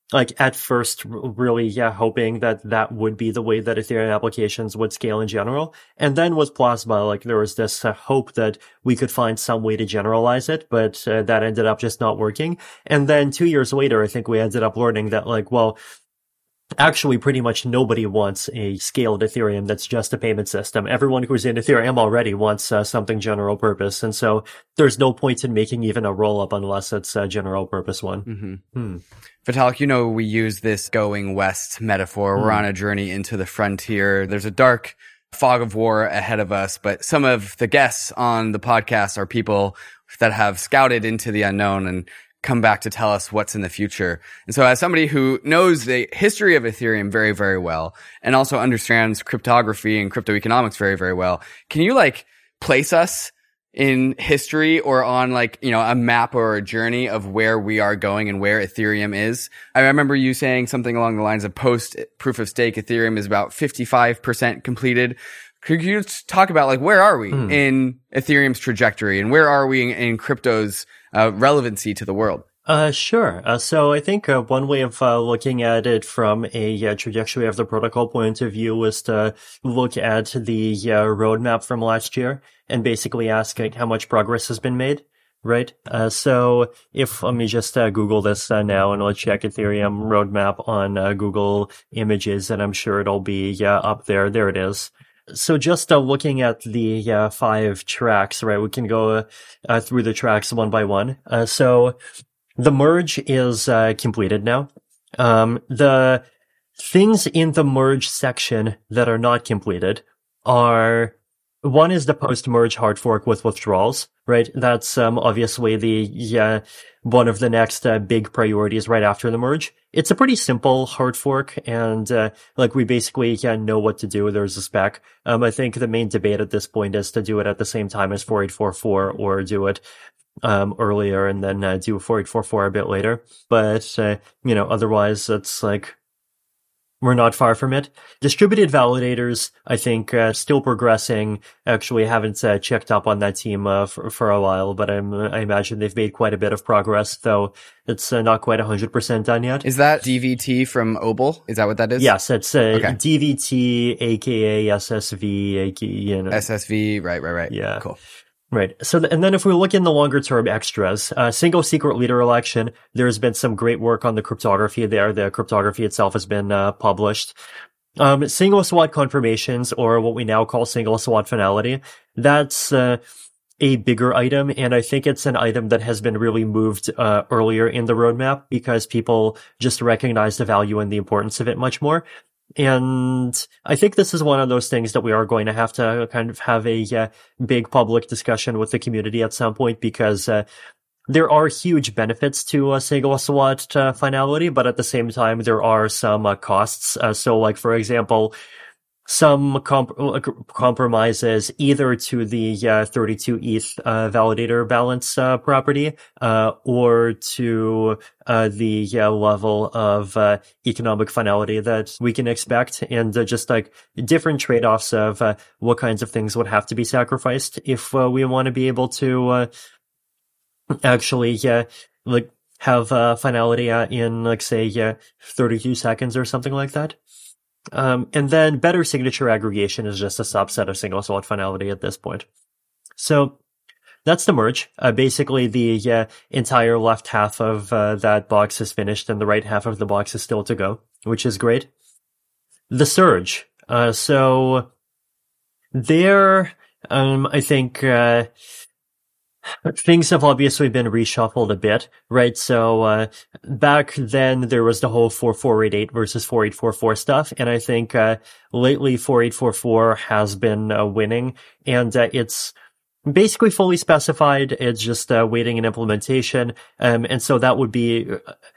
like at first really, yeah, hoping that that would be the way that Ethereum applications would scale in general. And then with Plasma, like there was this uh, hope that we could find some way to generalize it, but uh, that ended up just not working. And then two years later, I think we ended up learning that like, well, actually, pretty much nobody wants a scaled Ethereum that's just a payment system. Everyone who's in Ethereum already wants uh, something general purpose. And so there's no point in making even a roll-up unless it's a general purpose one. Mm-hmm. Hmm. Vitalik, you know, we use this going west metaphor. We're Hmm. on a journey into the frontier. There's a dark fog of war ahead of us, but some of the guests on the podcast are people that have scouted into the unknown and come back to tell us what's in the future. And so as somebody who knows the history of Ethereum very, very well and also understands cryptography and crypto economics very, very well, can you like place us in history or on like, you know, a map or a journey of where we are going and where Ethereum is? I remember you saying something along the lines of post proof of stake Ethereum is about fifty-five percent completed. Could you talk about like where are we Hmm. in Ethereum's trajectory and where are we in, in crypto's uh, relevancy to the world? Uh, sure. Uh, so I think uh, one way of uh, looking at it from a uh, trajectory of the protocol point of view is to look at the uh, roadmap from last year and basically ask like, how much progress has been made, right? Uh, so if, let me just uh, Google this uh, now and let's check Ethereum roadmap on uh, Google Images and I'm sure it'll be uh, up there. There it is. So just uh, looking at the uh, five tracks, right, we can go uh, through the tracks one by one. Uh, so the merge is uh, completed now. Um, the things in the merge section that are not completed are, one is the post-merge hard fork with withdrawals, right? That's um, obviously the yeah, one of the next uh, big priorities right after the merge. It's a pretty simple hard fork, and uh, like we basically yeah, know what to do. There's a spec. Um, I think the main debate at this point is to do it at the same time as four eight four four or do it um earlier and then uh, do four eight four four a bit later. But uh, you know, otherwise it's like we're not far from it. Distributed validators, I think, uh, still progressing. Actually, haven't uh, checked up on that team uh, for, for a while, but I'm, I imagine they've made quite a bit of progress, though it's uh, not quite one hundred percent done yet. Is that D V T from Obel? Is that what that is? Yes, it's uh, Okay. D V T, aka S S V, aka, you know. S S V, right, right, right. Yeah. Cool. Right. So, th- and then if we look in the longer term extras, uh, single secret leader election, there's been some great work on the cryptography there. The cryptography itself has been, uh, published. Um, single SWOT confirmations, or what we now call single SWOT finality, that's, uh, a bigger item. And I think it's an item that has been really moved, uh, earlier in the roadmap because people just recognize the value and the importance of it much more. And I think this is one of those things that we are going to have to kind of have a uh, big public discussion with the community at some point because uh, there are huge benefits to a single SWOT uh, finality, but at the same time, there are some uh, costs. Uh, so like, for example, some comp- compromises either to the uh, thirty-two E T H uh, validator balance uh, property uh, or to uh, the uh, level of uh, economic finality that we can expect, and uh, just like different trade-offs of uh, what kinds of things would have to be sacrificed if uh, we want to be able to uh, actually uh, like have uh, finality uh, in like say uh, thirty-two seconds or something like that. Um, and then better signature aggregation is just a subset of single SWOT finality at this point. So that's the merge. Uh, basically the uh, entire left half of uh, that box is finished and the right half of the box is still to go, which is great. The surge. Uh, so there, um, I think, uh, things have obviously been reshuffled a bit, right? So, uh, back then there was the whole four four eight eight versus four eight four four stuff. And I think, uh, lately four eight four four has been uh, winning and, uh, it's basically fully specified. It's just, uh, waiting in implementation. Um, and so that would be,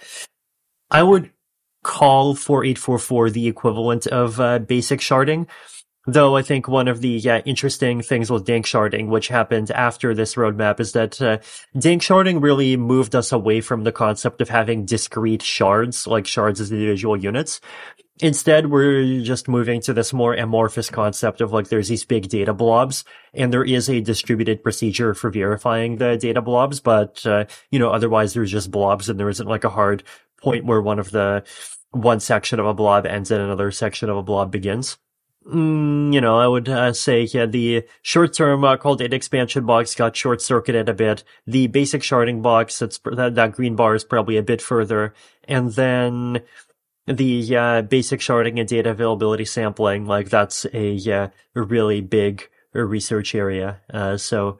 I would call four eight four four the equivalent of, uh, basic sharding. Though I think one of the uh, interesting things with dank sharding, which happened after this roadmap, is that uh, dank sharding really moved us away from the concept of having discrete shards, like shards as individual units. Instead, we're just moving to this more amorphous concept of like there's these big data blobs, and there is a distributed procedure for verifying the data blobs, but, uh, you know, otherwise there's just blobs and there isn't like a hard point where one of the one section of a blob ends and another section of a blob begins. Mm, you know, I would uh, say, yeah, the short-term uh, called data expansion box got short-circuited a bit. The basic sharding box, that's, that, that green bar is probably a bit further. And then the uh, basic sharding and data availability sampling, like that's a, uh, a really big research area. Uh, so,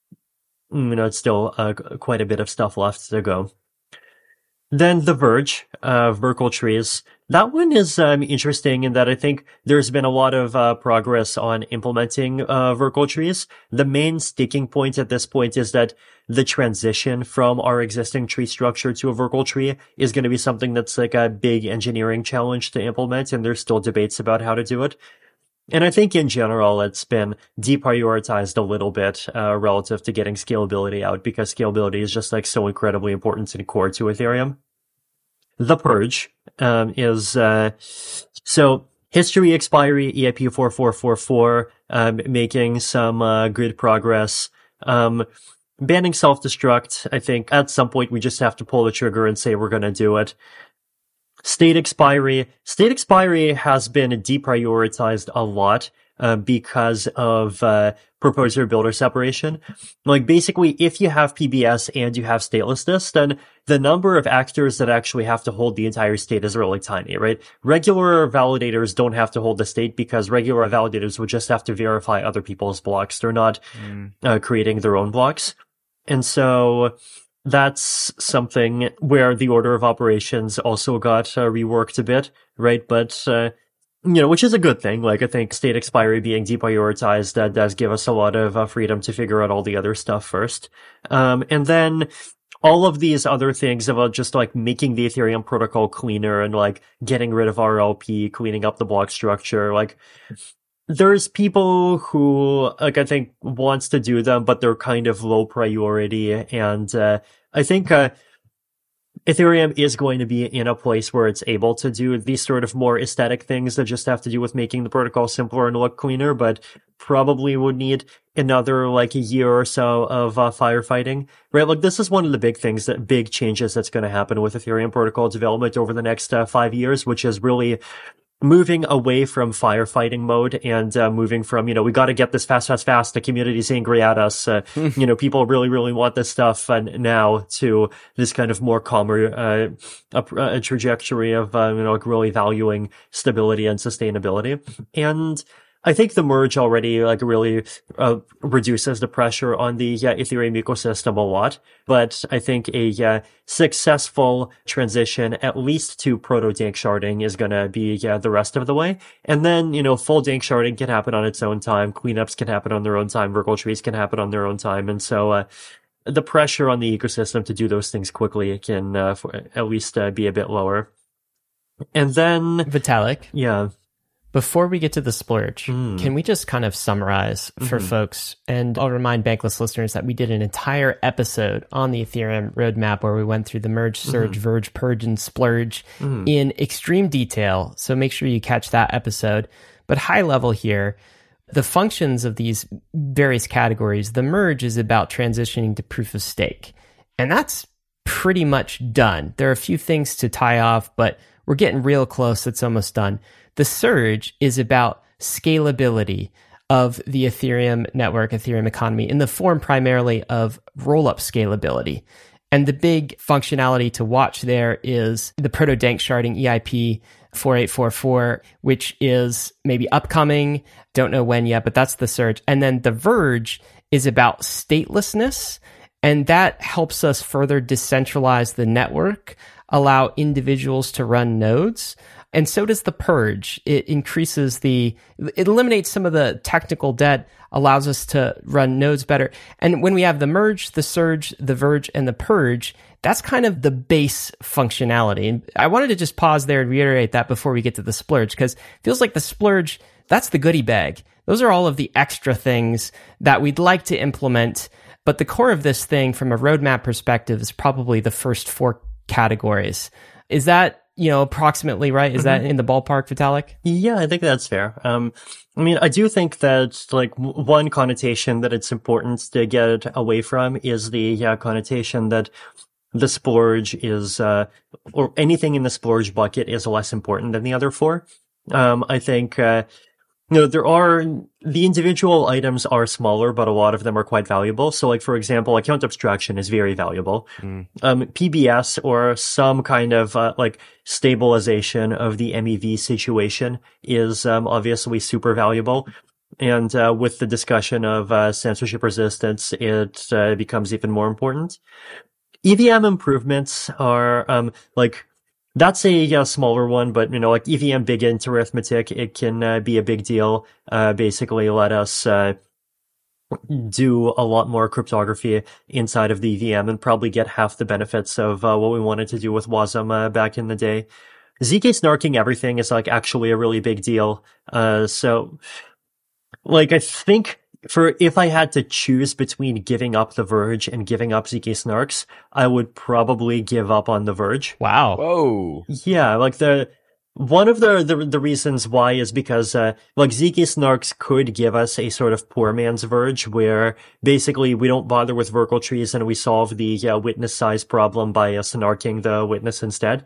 you know, it's still uh, quite a bit of stuff left to go. Then The Verge, uh, Verkle trees. That one is um, interesting in that I think there's been a lot of uh, progress on implementing uh, Verkle trees. The main sticking point at this point is that the transition from our existing tree structure to a Verkle tree is going to be something that's like a big engineering challenge to implement, and there's still debates about how to do it. And I think in general, it's been deprioritized a little bit, uh, relative to getting scalability out, because scalability is just like so incredibly important and core to Ethereum. The Purge, um, is, uh, so history expiry, E I P four four four four, um, making some, uh, good progress. Um, banning self-destruct, I think at some point we just have to pull the trigger and say we're gonna do it. State expiry. State expiry has been deprioritized a lot, uh, because of, uh, proposer builder separation. Like basically, if you have P B S and you have statelessness, then the number of actors that actually have to hold the entire state is really tiny, right? Regular validators don't have to hold the state because regular validators would just have to verify other people's blocks. They're not, mm. uh, creating their own blocks. And so, that's something where the order of operations also got uh, reworked a bit, right? But, uh, you know, which is a good thing. Like, I think state expiry being deprioritized, that does give us a lot of uh, freedom to figure out all the other stuff first. Um, and then all of these other things about just like making the Ethereum protocol cleaner and like getting rid of R L P, cleaning up the block structure, like, there's people who, like, I think wants to do them, but they're kind of low priority. And, uh, I think, uh, Ethereum is going to be in a place where it's able to do these sort of more aesthetic things that just have to do with making the protocol simpler and look cleaner, but probably would need another, like, a year or so of, uh, firefighting, right? Like, this is one of the big things that, big changes that's going to happen with Ethereum protocol development over the next, uh, five years, which is really moving away from firefighting mode and uh, moving from, you know, we got to get this fast, fast, fast. The community's angry at us. Uh, you know, people really, really want this stuff uh, now, to this kind of more calmer uh, a, a trajectory of, uh, you know, like really valuing stability and sustainability. And I think the merge already like really uh, reduces the pressure on the uh, Ethereum ecosystem a lot. But I think a uh, successful transition, at least to proto-dank sharding, is going to be yeah, the rest of the way. And then, you know, full dank sharding can happen on its own time. Cleanups can happen on their own time. Verkle trees can happen on their own time. And so uh, the pressure on the ecosystem to do those things quickly can uh, for, at least uh, be a bit lower. And then Vitalik. Yeah. Before we get to the splurge, mm. can we just kind of summarize for mm-hmm. folks? And I'll remind Bankless listeners that we did an entire episode on the Ethereum roadmap where we went through the merge, surge, mm-hmm. verge, purge, and splurge mm. in extreme detail. So make sure you catch that episode. But high level here, the functions of these various categories, the merge is about transitioning to proof of stake. And that's pretty much done. There are a few things to tie off, but we're getting real close. It's almost done. The surge is about scalability of the Ethereum network, Ethereum economy, in the form primarily of roll-up scalability. And the big functionality to watch there is the proto-dank sharding E I P four eight four four, which is maybe upcoming. Don't know when yet, but that's the surge. And then the verge is about statelessness, and that helps us further decentralize the network, allow individuals to run nodes. And so does the purge. It increases the, it eliminates some of the technical debt, allows us to run nodes better. And when we have the merge, the surge, the verge, and the purge, that's kind of the base functionality. And I wanted to just pause there and reiterate that before we get to the splurge, because it feels like the splurge, that's the goodie bag. Those are all of the extra things that we'd like to implement. But the core of this thing from a roadmap perspective is probably the first four categories. Is that, you know, approximately right? Is mm-hmm. that in the ballpark, Vitalik? Yeah, I think that's fair. Um, I mean, I do think that, like, w- one connotation that it's important to get away from is the uh, connotation that the splurge is, uh, or anything in the splurge bucket is less important than the other four. Um, I think, uh, you know, there are, the individual items are smaller, but a lot of them are quite valuable. So like, for example, account abstraction is very valuable. Mm. Um, P B S or some kind of, uh, like stabilization of the M E V situation is, um, obviously super valuable. And, uh, with the discussion of, uh, censorship resistance, it, uh, becomes even more important. E V M improvements are, um, like, that's a, a smaller one, but, you know, like E V M big int arithmetic, it can uh, be a big deal. Uh, basically let us, uh, do a lot more cryptography inside of the E V M and probably get half the benefits of, uh, what we wanted to do with WASM, uh, back in the day. Z K snarking everything is like actually a really big deal. Uh, so, like, I think, For if I had to choose between giving up the Verge and giving up Z K Snarks, I would probably give up on the Verge. Wow. Whoa. Yeah, like the one of the the, the reasons why is because uh like Z K Snarks could give us a sort of poor man's Verge where basically we don't bother with Verkle trees and we solve the uh, witness size problem by uh, snarking the witness instead.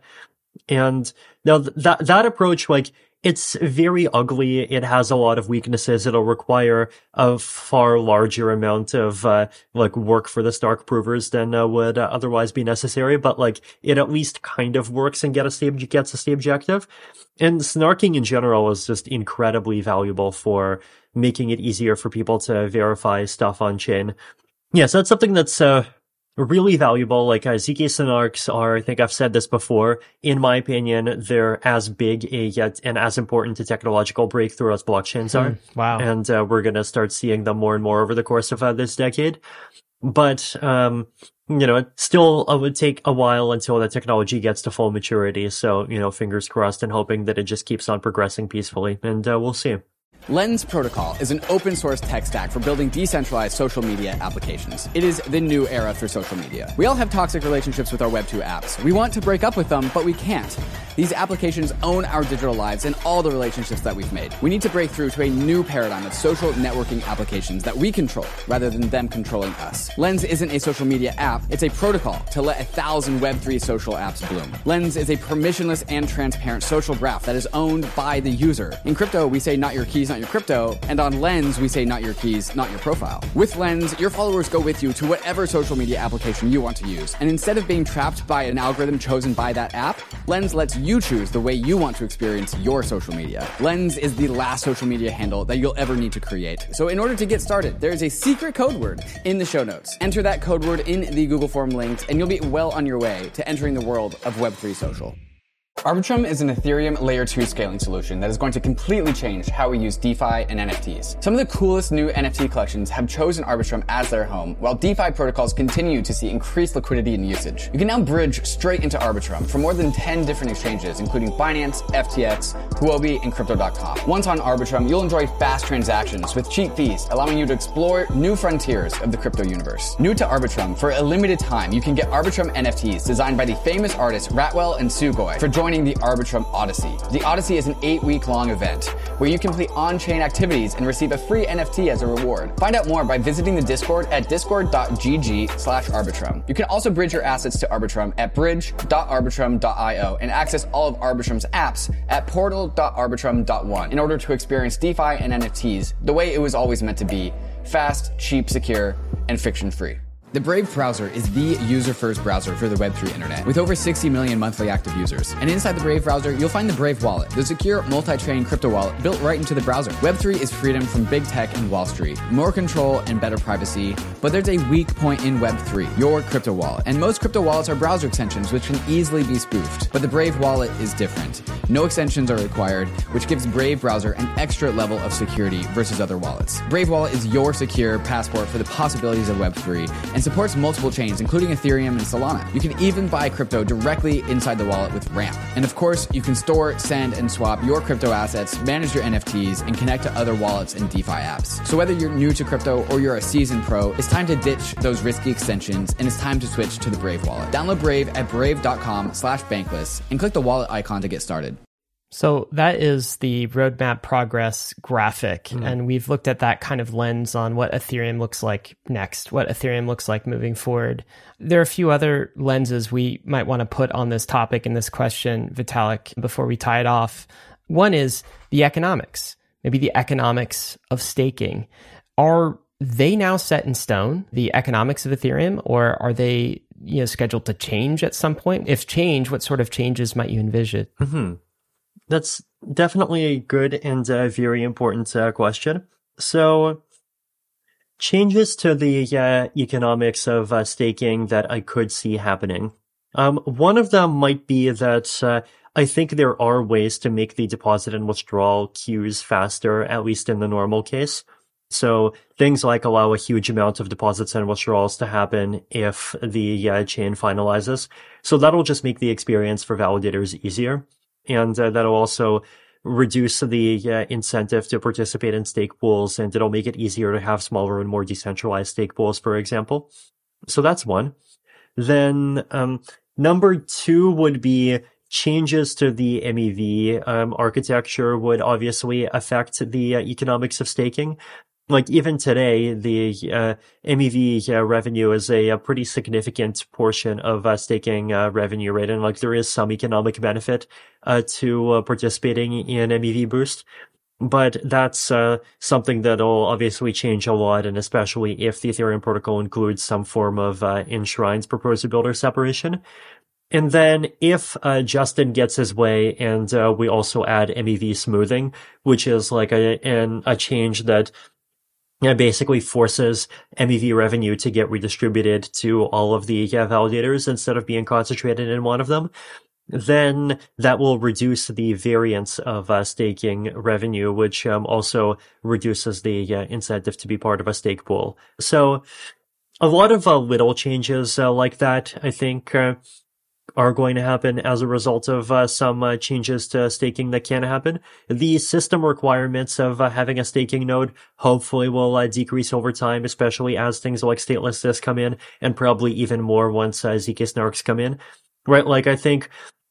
And now th- that that approach, like, it's very ugly. It has a lot of weaknesses. It'll require a far larger amount of, uh, like work for the Stark provers than uh, would uh, otherwise be necessary. But like, it at least kind of works and get us the, gets us the objective. And snarking in general is just incredibly valuable for making it easier for people to verify stuff on chain. Yeah, so that's something that's, uh, really valuable. Like, uh, Z K snarks are, I think I've said this before, in my opinion, they're as big a yet and as important a technological breakthrough as blockchains are. Mm, wow. And uh, we're going to start seeing them more and more over the course of uh, this decade. But, um, you know, it still uh, would take a while until the technology gets to full maturity. So, you know, fingers crossed and hoping that it just keeps on progressing peacefully. And uh, we'll see. Lens Protocol is an open source tech stack for building decentralized social media applications. It is the new era for social media. We all have toxic relationships with our Web two apps. We want to break up with them, but we can't. These applications own our digital lives and all the relationships that we've made. We need to break through to a new paradigm of social networking applications that we control rather than them controlling us. Lens isn't a social media app, it's a protocol to let a thousand Web three social apps bloom. Lens is a permissionless and transparent social graph that is owned by the user. In crypto, we say not your keys, not your crypto, and on Lens, we say not your keys, not your profile. With Lens, your followers go with you to whatever social media application you want to use. And instead of being trapped by an algorithm chosen by that app, Lens lets you choose the way you want to experience your social media. Lens is the last social media handle that you'll ever need to create. So in order to get started, there is a secret code word in the show notes. Enter that code word in the Google form linked, and you'll be well on your way to entering the world of Web three social. Arbitrum is an Ethereum layer two scaling solution that is going to completely change how we use DeFi and N F Ts. Some of the coolest new N F T collections have chosen Arbitrum as their home, while DeFi protocols continue to see increased liquidity and usage. You can now bridge straight into Arbitrum from more than ten different exchanges, including Binance, F T X, Huobi, and Crypto dot com. Once on Arbitrum, you'll enjoy fast transactions with cheap fees, allowing you to explore new frontiers of the crypto universe. New to Arbitrum, for a limited time, you can get Arbitrum N F Ts designed by the famous artists Ratwell and Sugoi for joining the Arbitrum Odyssey. The Odyssey is an eight-week-long event where you complete on-chain activities and receive a free N F T as a reward. Find out more by visiting the Discord at discord.gg slash Arbitrum. You can also bridge your assets to Arbitrum at bridge dot arbitrum dot io and access all of Arbitrum's apps at portal dot arbitrum dot one in order to experience DeFi and N F Ts the way it was always meant to be: fast, cheap, secure, and friction-free. The Brave browser is the user-first browser for the Web three internet, with over sixty million monthly active users. And inside the Brave browser, you'll find the Brave Wallet, the secure multi-chain crypto wallet built right into the browser. Web three is freedom from big tech and Wall Street, more control and better privacy, but there's a weak point in Web three, your crypto wallet. And most crypto wallets are browser extensions, which can easily be spoofed. But the Brave Wallet is different. No extensions are required, which gives Brave browser an extra level of security versus other wallets. Brave Wallet is your secure passport for the possibilities of Web three, and supports multiple chains, including Ethereum and Solana. You can even buy crypto directly inside the wallet with Ramp. And of course, you can store, send, and swap your crypto assets, manage your N F Ts, and connect to other wallets and DeFi apps. So whether you're new to crypto or you're a seasoned pro, it's time to ditch those risky extensions, and it's time to switch to the Brave wallet. Download Brave at brave dot com slash bankless and click the wallet icon to get started. So that is the roadmap progress graphic. Mm. And we've looked at that kind of lens on what Ethereum looks like next, what Ethereum looks like moving forward. There are a few other lenses we might want to put on this topic and this question, Vitalik, before we tie it off. One is the economics, maybe the economics of staking. Are they now set in stone, the economics of Ethereum, or are they, you know, scheduled to change at some point? If change, what sort of changes might you envision? Mm-hmm. That's definitely a good and uh, very important uh, question. So, changes to the uh, economics of uh, staking that I could see happening. Um, one of them might be that uh, I think there are ways to make the deposit and withdrawal queues faster, at least in the normal case. So things like allow a huge amount of deposits and withdrawals to happen if the uh, chain finalizes. So that'll just make the experience for validators easier. And uh, that'll also reduce the uh, incentive to participate in stake pools, and it'll make it easier to have smaller and more decentralized stake pools, for example. So that's one. Then um, number two would be changes to the M E V um, architecture would obviously affect the uh, economics of staking. Like even today, the uh, M E V uh, revenue is a, a pretty significant portion of uh, staking uh, revenue, right? And like there is some economic benefit uh, to uh, participating in M E V Boost, but that's uh, something that'll obviously change a lot, and especially if the Ethereum protocol includes some form of uh, enshrined proposer builder separation. And then if uh, Justin gets his way, and uh, we also add M E V smoothing, which is like a an, a change that It basically forces M E V revenue to get redistributed to all of the uh, validators instead of being concentrated in one of them, then that will reduce the variance of uh, staking revenue, which um, also reduces the uh, incentive to be part of a stake pool. So a lot of uh, little changes uh, like that, I think, uh, are going to happen as a result of uh, some uh, changes to staking that can happen. The system requirements of uh, having a staking node hopefully will uh, decrease over time, especially as things like stateless disks come in, and probably even more once uh, Z K Snarks come in. Right? Like, I think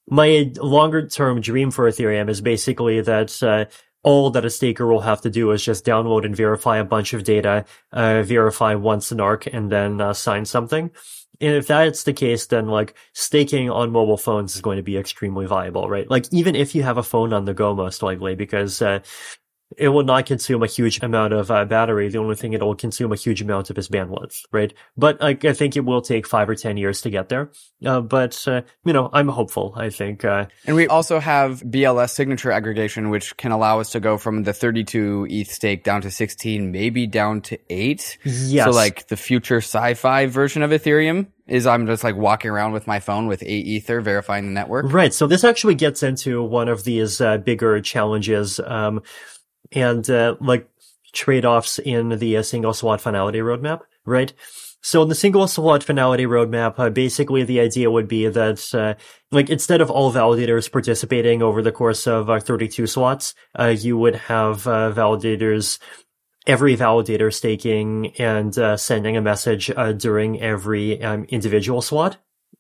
my longer term dream for Ethereum is basically that uh, all that a staker will have to do is just download and verify a bunch of data, uh, verify one snark, and then uh, sign something. And if that's the case, then like staking on mobile phones is going to be extremely viable, right? Like even if you have a phone on the go, most likely, because uh, it will not consume a huge amount of uh, battery. The only thing it will consume a huge amount of is bandwidth, right? But like, I think it will take five or ten years to get there. Uh, but, uh, you know, I'm hopeful, I think. Uh, and we also have B L S signature aggregation, which can allow us to go from the thirty-two E T H stake down to sixteen, maybe down to eight. Yes. So like the future sci-fi version of Ethereum is I'm just like walking around with my phone with eight Ether verifying the network. Right. So this actually gets into one of these uh, bigger challenges. Um, and uh, like trade-offs in the uh, single slot finality roadmap, right? So in the single slot finality roadmap, uh, basically the idea would be that uh, like instead of all validators participating over the course of uh, thirty-two slots, uh, you would have uh, validators, every validator staking and uh, sending a message uh, during every um, individual slot.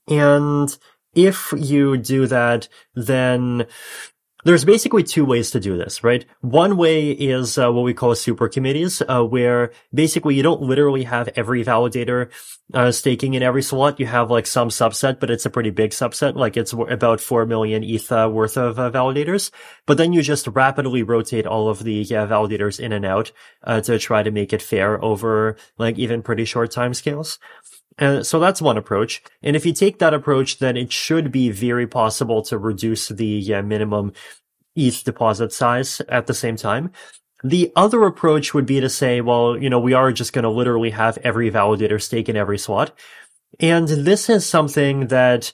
And if you do that, then there's basically two ways to do this, right? One way is uh, what we call super committees, uh, where basically you don't literally have every validator uh, staking in every slot. You have like some subset, but it's a pretty big subset. Like it's about four million E T H uh, worth of uh, validators. But then you just rapidly rotate all of the uh, validators in and out uh, to try to make it fair over like even pretty short timescales. Uh, so that's one approach. And if you take that approach, then it should be very possible to reduce the uh, minimum E T H deposit size at the same time. The other approach would be to say, well, you know, we are just going to literally have every validator stake in every slot. And this is something that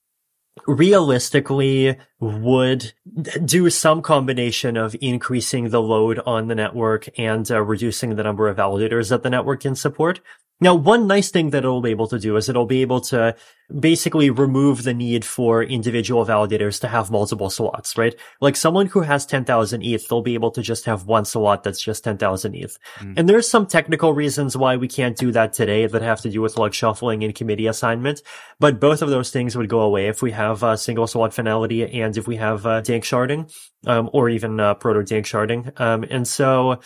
realistically would do some combination of increasing the load on the network and uh, reducing the number of validators that the network can support. Now, one nice thing that it'll be able to do is it'll be able to basically remove the need for individual validators to have multiple slots, right? Like someone who has ten thousand E T H, they'll be able to just have one slot that's just ten thousand E T H. Mm. And there's some technical reasons why we can't do that today that have to do with like shuffling and committee assignment. But both of those things would go away if we have uh, single slot finality and if we have uh, dank sharding, um, or even uh, proto dank sharding. Um, and so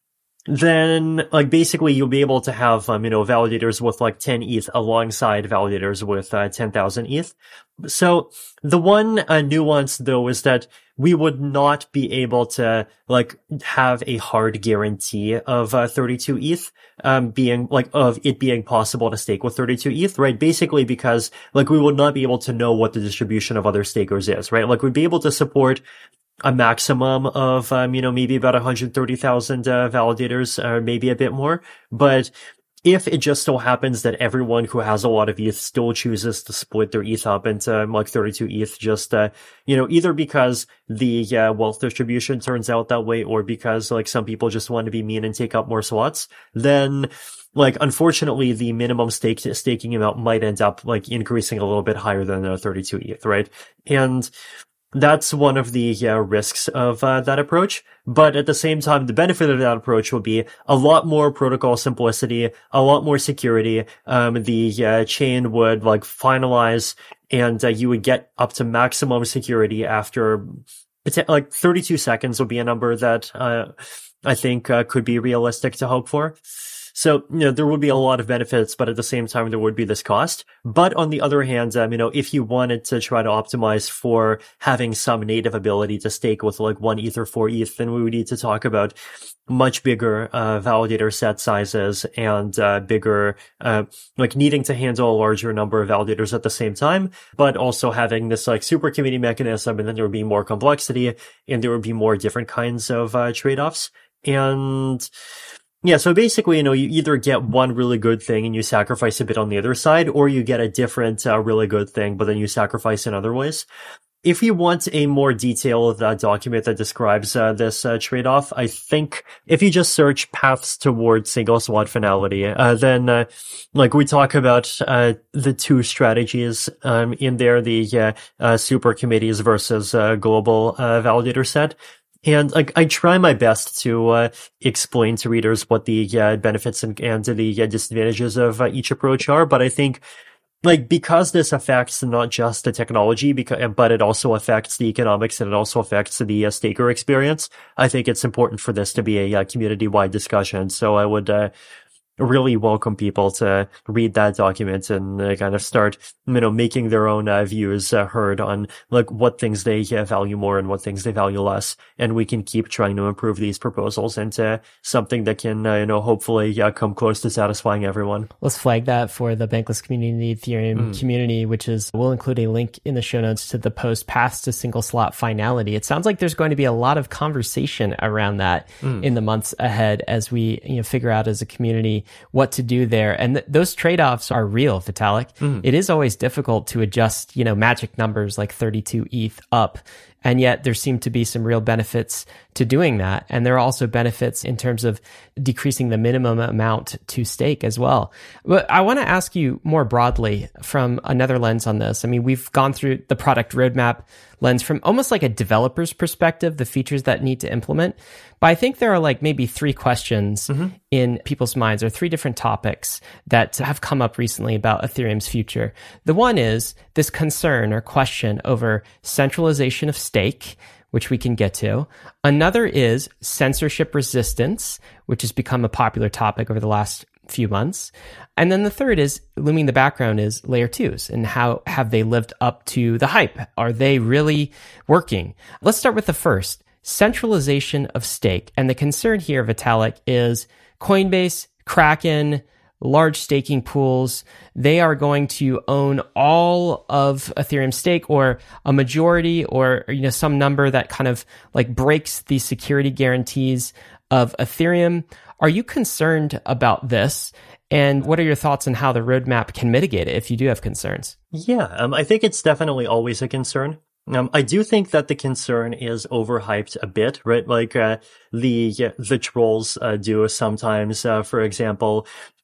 then, like, basically you'll be able to have, um, you know, validators with, like, ten E T H alongside validators with, uh, ten thousand E T H. So, the one, uh, nuance, though, is that we would not be able to, like, have a hard guarantee of, uh, thirty-two E T H, um, being, like, of it being possible to stake with thirty-two E T H, right? Basically because, like, we would not be able to know what the distribution of other stakers is, right? Like, we'd be able to support a maximum of, um, you know, maybe about one hundred thirty thousand uh, validators, or maybe a bit more. But if it just so happens that everyone who has a lot of E T H still chooses to split their E T H up into um, like thirty-two E T H, just, uh, you know, either because the uh, wealth distribution turns out that way or because, like, some people just want to be mean and take up more slots, then, like, unfortunately, the minimum stake staking amount might end up, like, increasing a little bit higher than uh, thirty-two E T H, right? And that's one of the uh, risks of uh, that approach. But at the same time, the benefit of that approach will be a lot more protocol simplicity, a lot more security. Um, the uh, chain would like finalize and uh, you would get up to maximum security after like thirty-two seconds would be a number that uh, I think uh, could be realistic to hope for. So, you know, there would be a lot of benefits, but at the same time, there would be this cost. But on the other hand, um, you know, if you wanted to try to optimize for having some native ability to stake with like one E T H or four E T H, then we would need to talk about much bigger, uh, validator set sizes and, uh, bigger, uh, like needing to handle a larger number of validators at the same time, but also having this like super committee mechanism. And then there would be more complexity and there would be more different kinds of, uh, trade-offs. And, yeah, so basically, you know, you either get one really good thing and you sacrifice a bit on the other side, or you get a different, uh, really good thing, but then you sacrifice in other ways. If you want a more detailed uh, document that describes uh, this uh, trade-off, I think if you just search paths towards single slot finality, uh, then, uh, like we talk about, uh, the two strategies, um, in there, the, uh, uh super committees versus, uh, global, uh, validator set. And like, I try my best to uh, explain to readers what the uh, benefits and, and the uh, disadvantages of uh, each approach are. But I think, like, because this affects not just the technology, because, but it also affects the economics and it also affects the uh, staker experience, I think it's important for this to be a uh, community-wide discussion. So I would uh, really welcome people to read that document and uh, kind of start, you know, making their own uh, views uh, heard on like what things they uh, value more and what things they value less. And we can keep trying to improve these proposals into something that can, uh, you know, hopefully uh, come close to satisfying everyone. Let's flag that for the Bankless Community Ethereum mm. community, which is, we'll include a link in the show notes to the post Paths to Single Slot Finality. It sounds like there's going to be a lot of conversation around that mm. in the months ahead as we, you know, figure out as a community what to do there. And th- those trade-offs are real, Vitalik. Mm. It is always difficult to adjust, you know, magic numbers like thirty-two E T H up. And yet there seem to be some real benefits to doing that. And there are also benefits in terms of decreasing the minimum amount to stake as well. But I want to ask you more broadly from another lens on this. I mean, we've gone through the product roadmap lens from almost like a developer's perspective, the features that need to implement. But I think there are like maybe three questions mm-hmm. in people's minds, or three different topics that have come up recently about Ethereum's future. The one is this concern or question over centralization of stake, which we can get to. Another is censorship resistance, which has become a popular topic over the last few months. And then the third is, looming in the background, is layer twos and how have they lived up to the hype? Are they really working? Let's start with the first, centralization of stake. And the concern here, Vitalik, is Coinbase, Kraken, large staking pools, they are going to own all of Ethereum stake, or a majority, or, you know, some number that kind of like breaks the security guarantees of Ethereum. Are you concerned about this? And what are your thoughts on how the roadmap can mitigate it if you do have concerns? Yeah, um, I think it's definitely always a concern. Um, I do think that the concern is overhyped a bit, right? Like, uh, the, the trolls, uh, do sometimes, uh, for example,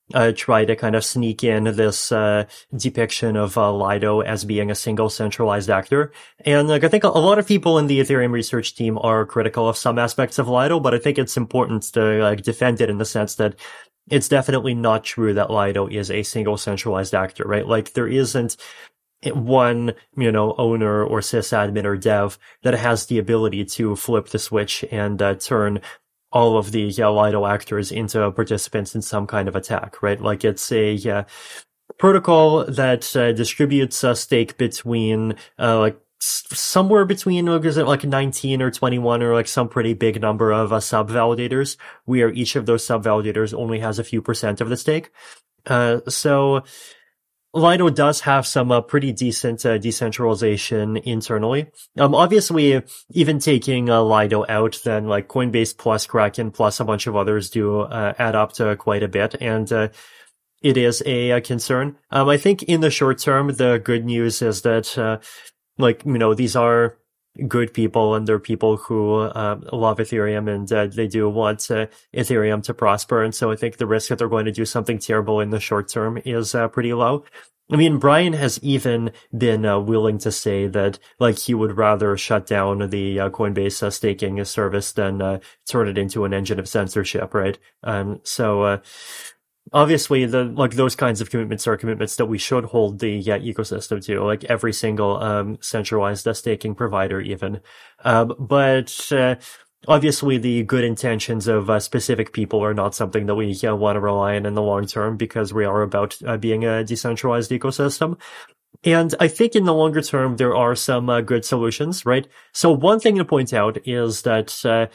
uh, try to kind of sneak in this uh, depiction of uh, Lido as being a single centralized actor. And like I think a, a lot of people in the Ethereum research team are critical of some aspects of Lido, but I think it's important to like defend it in the sense that it's definitely not true that Lido is a single centralized actor, right? Like there isn't one, you know, owner or sysadmin or dev that has the ability to flip the switch and uh, turn all of the uh, Lido actors into participants in some kind of attack, right? Like it's a uh, protocol that uh, distributes a stake between uh, like somewhere between, what is it, like nineteen or twenty-one or like some pretty big number of uh, sub-validators, where each of those sub-validators only has a few percent of the stake. Uh, so Lido does have some uh, pretty decent uh, decentralization internally. Um, obviously, even taking uh, Lido out, then like Coinbase plus Kraken plus a bunch of others do uh, add up to quite a bit, and uh, it is a, a concern. Um, I think in the short term, the good news is that, uh, like, you know, these are good people and they're people who uh, love Ethereum and uh, they do want uh, Ethereum to prosper. And so I think the risk that they're going to do something terrible in the short term is uh, pretty low. I mean, Brian has even been uh, willing to say that, like, he would rather shut down the uh, Coinbase uh, staking service than uh, turn it into an engine of censorship, right? Um, so, uh, obviously, the like those kinds of commitments are commitments that we should hold the uh, ecosystem to, like every single um, centralized uh, staking provider, even. Um, but uh, obviously, the good intentions of uh, specific people are not something that we uh, want to rely on in the long term, because we are about uh, being a decentralized ecosystem. And I think in the longer term, there are some uh, good solutions, right? So one thing to point out is that uh,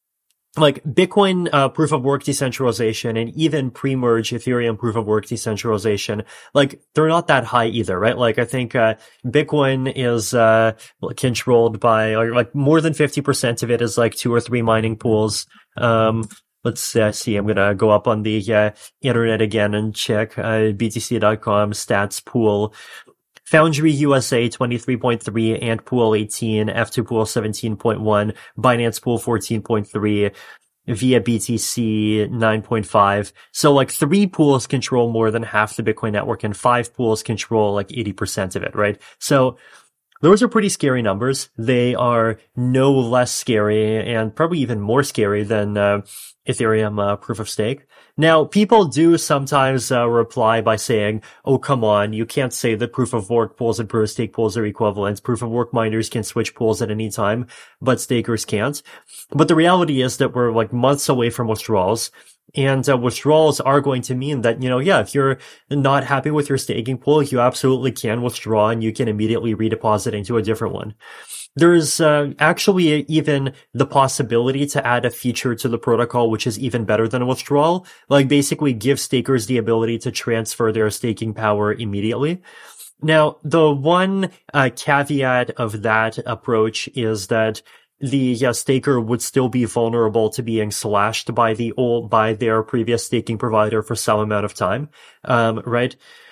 like Bitcoin uh, proof of work decentralization and even pre-merge Ethereum proof of work decentralization, like they're not that high either, right? Like I think uh, Bitcoin is uh, controlled by like, like more than fifty percent of it is like two or three mining pools. Um, let's uh, see, I'm gonna go up on the uh, internet again and check uh, B T C dot com stats pool. Foundry U S A twenty-three point three, Ant Pool eighteen, F two Pool seventeen point one, Binance Pool fourteen point three, via B T C nine point five. So like three pools control more than half the Bitcoin network and five pools control like eighty percent of it, right? So those are pretty scary numbers. They are no less scary and probably even more scary than uh, Ethereum uh, proof of stake. Now, people do sometimes uh, reply by saying, oh, come on, you can't say that proof of work pools and proof of stake pools are equivalent. Proof of work miners can switch pools at any time, but stakers can't. But the reality is that we're like months away from withdrawals. And uh, withdrawals are going to mean that, you know, yeah, if you're not happy with your staking pool, you absolutely can withdraw and you can immediately redeposit into a different one. There's uh, actually even the possibility to add a feature to the protocol which is even better than a withdrawal, like basically give stakers the ability to transfer their staking power immediately. Now, the one uh, caveat of that approach is that the uh, staker would still be vulnerable to being slashed by the old, by their previous staking provider for some amount of time, um, right?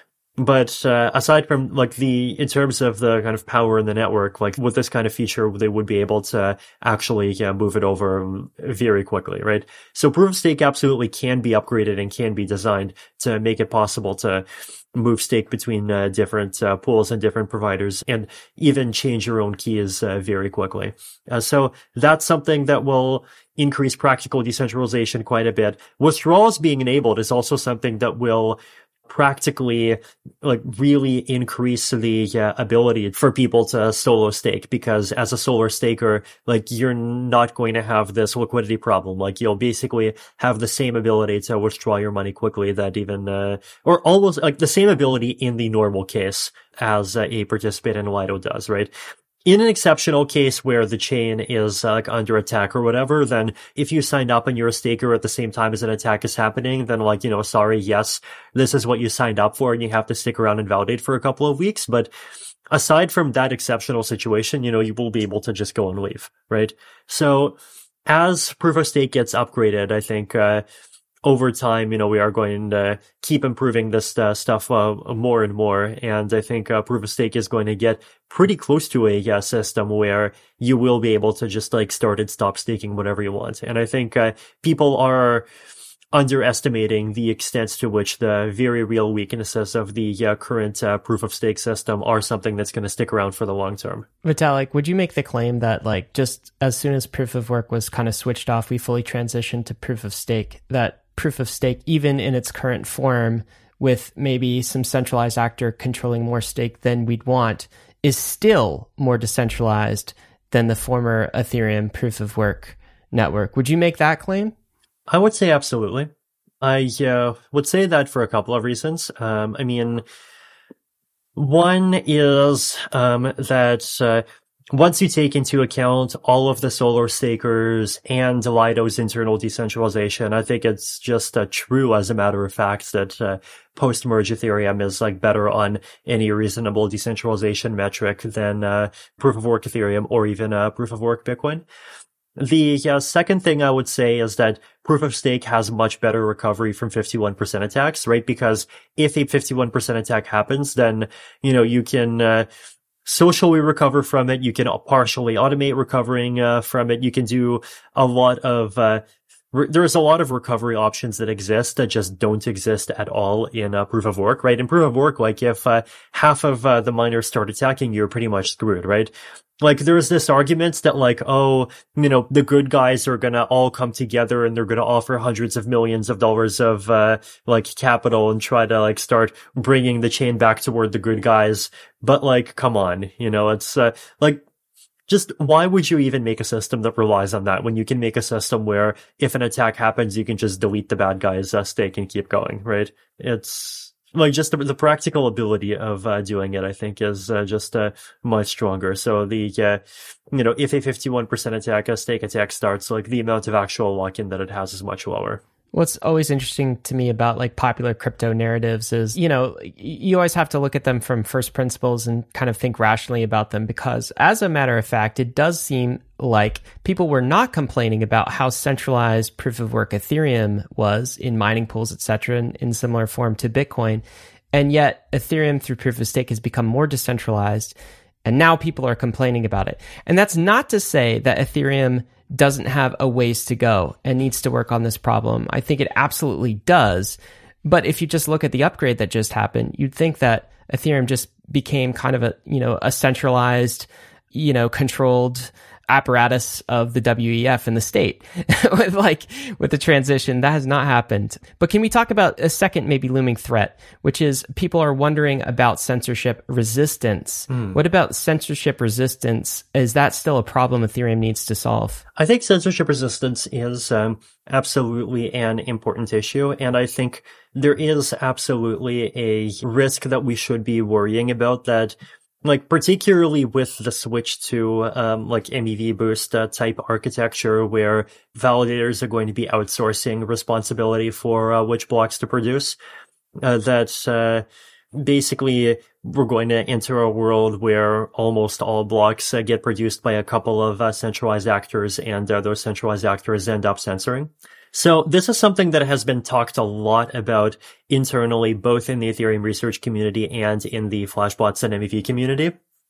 But uh, aside from like the, in terms of the kind of power in the network, like with this kind of feature, they would be able to actually yeah, move it over very quickly, right? So proof of stake absolutely can be upgraded and can be designed to make it possible to move stake between uh, different uh, pools and different providers and even change your own keys uh, very quickly. Uh, so that's something that will increase practical decentralization quite a bit. Withdrawals being enabled is also something that will practically like really increase the uh, ability for people to solo stake, because as a solo staker, like you're not going to have this liquidity problem. Like you'll basically have the same ability to withdraw your money quickly that even uh, or almost like the same ability in the normal case as uh, a participant in Lido does, right? In an exceptional case where the chain is uh, like under attack or whatever, then if you signed up and you're a staker at the same time as an attack is happening, then like, you know, sorry, yes, this is what you signed up for and you have to stick around and validate for a couple of weeks. But aside from that exceptional situation, you know, you will be able to just go and leave, right? So as proof of stake gets upgraded, I think, uh, over time, you know, we are going to keep improving this uh, stuff uh, more and more. And I think uh, proof of stake is going to get pretty close to a uh, system where you will be able to just like start and stop staking whatever you want. And I think uh, people are underestimating the extent to which the very real weaknesses of the uh, current uh, proof of stake system are something that's going to stick around for the long term. Vitalik, would you make the claim that like just as soon as proof of work was kind of switched off, we fully transitioned to proof of stake, that proof of stake, even in its current form, with maybe some centralized actor controlling more stake than we'd want, is still more decentralized than the former Ethereum proof of work network? Would you make that claim? I would say absolutely. I uh, would say that for a couple of reasons. Um, I mean, one is um, that uh, once you take into account all of the Solar stakers and Lido's internal decentralization, I think it's just uh, true as a matter of fact that uh, post-merge Ethereum is like better on any reasonable decentralization metric than uh, proof of work Ethereum or even uh, proof of work Bitcoin. The uh, second thing I would say is that proof of stake has much better recovery from fifty-one percent attacks, right? Because if a fifty-one percent attack happens, then, you know, you can uh, socially recover from it. You can partially automate recovering uh, from it. You can do a lot of uh, re- there's a lot of recovery options that exist that just don't exist at all in uh, proof of work, right? In proof of work, like if uh, half of uh, the miners start attacking, you're pretty much screwed, right? Like, there's this argument that, like, oh, you know, the good guys are gonna all come together and they're gonna offer hundreds of millions of dollars of, uh, like, capital and try to, like, start bringing the chain back toward the good guys. But, like, come on, you know, it's, uh, like, just why would you even make a system that relies on that when you can make a system where if an attack happens, you can just delete the bad guy's uh, stake and keep going, right? It's, like, just the, the practical ability of uh, doing it, I think, is uh, just uh, much stronger. So the, uh, you know, if a fifty-one percent attack, a stake attack starts, like, the amount of actual lock-in that it has is much lower. What's always interesting to me about like popular crypto narratives is, you know, you always have to look at them from first principles and kind of think rationally about them, because as a matter of fact, it does seem like people were not complaining about how centralized proof of work Ethereum was in mining pools, et cetera, in, in similar form to Bitcoin. And yet Ethereum through proof of stake has become more decentralized. And now people are complaining about it. And that's not to say that Ethereum doesn't have a ways to go and needs to work on this problem. I think it absolutely does. But if you just look at the upgrade that just happened, you'd think that Ethereum just became kind of a, you know, a centralized, you know, controlled apparatus of the W E F and the state with like with the transition. That has not happened. But can we talk about a second maybe looming threat, which is people are wondering about censorship resistance. Mm. What about censorship resistance? Is that still a problem Ethereum needs to solve? I think censorship resistance is um, absolutely an important issue. And I think there is absolutely a risk that we should be worrying about, that like, particularly with the switch to, um, like M E V boost uh, type architecture, where validators are going to be outsourcing responsibility for uh, which blocks to produce, uh, that, uh, basically we're going to enter a world where almost all blocks uh, get produced by a couple of uh, centralized actors, and uh, those centralized actors end up censoring. So this is something that has been talked a lot about internally, both in the Ethereum research community and in the Flashbots and M E V community.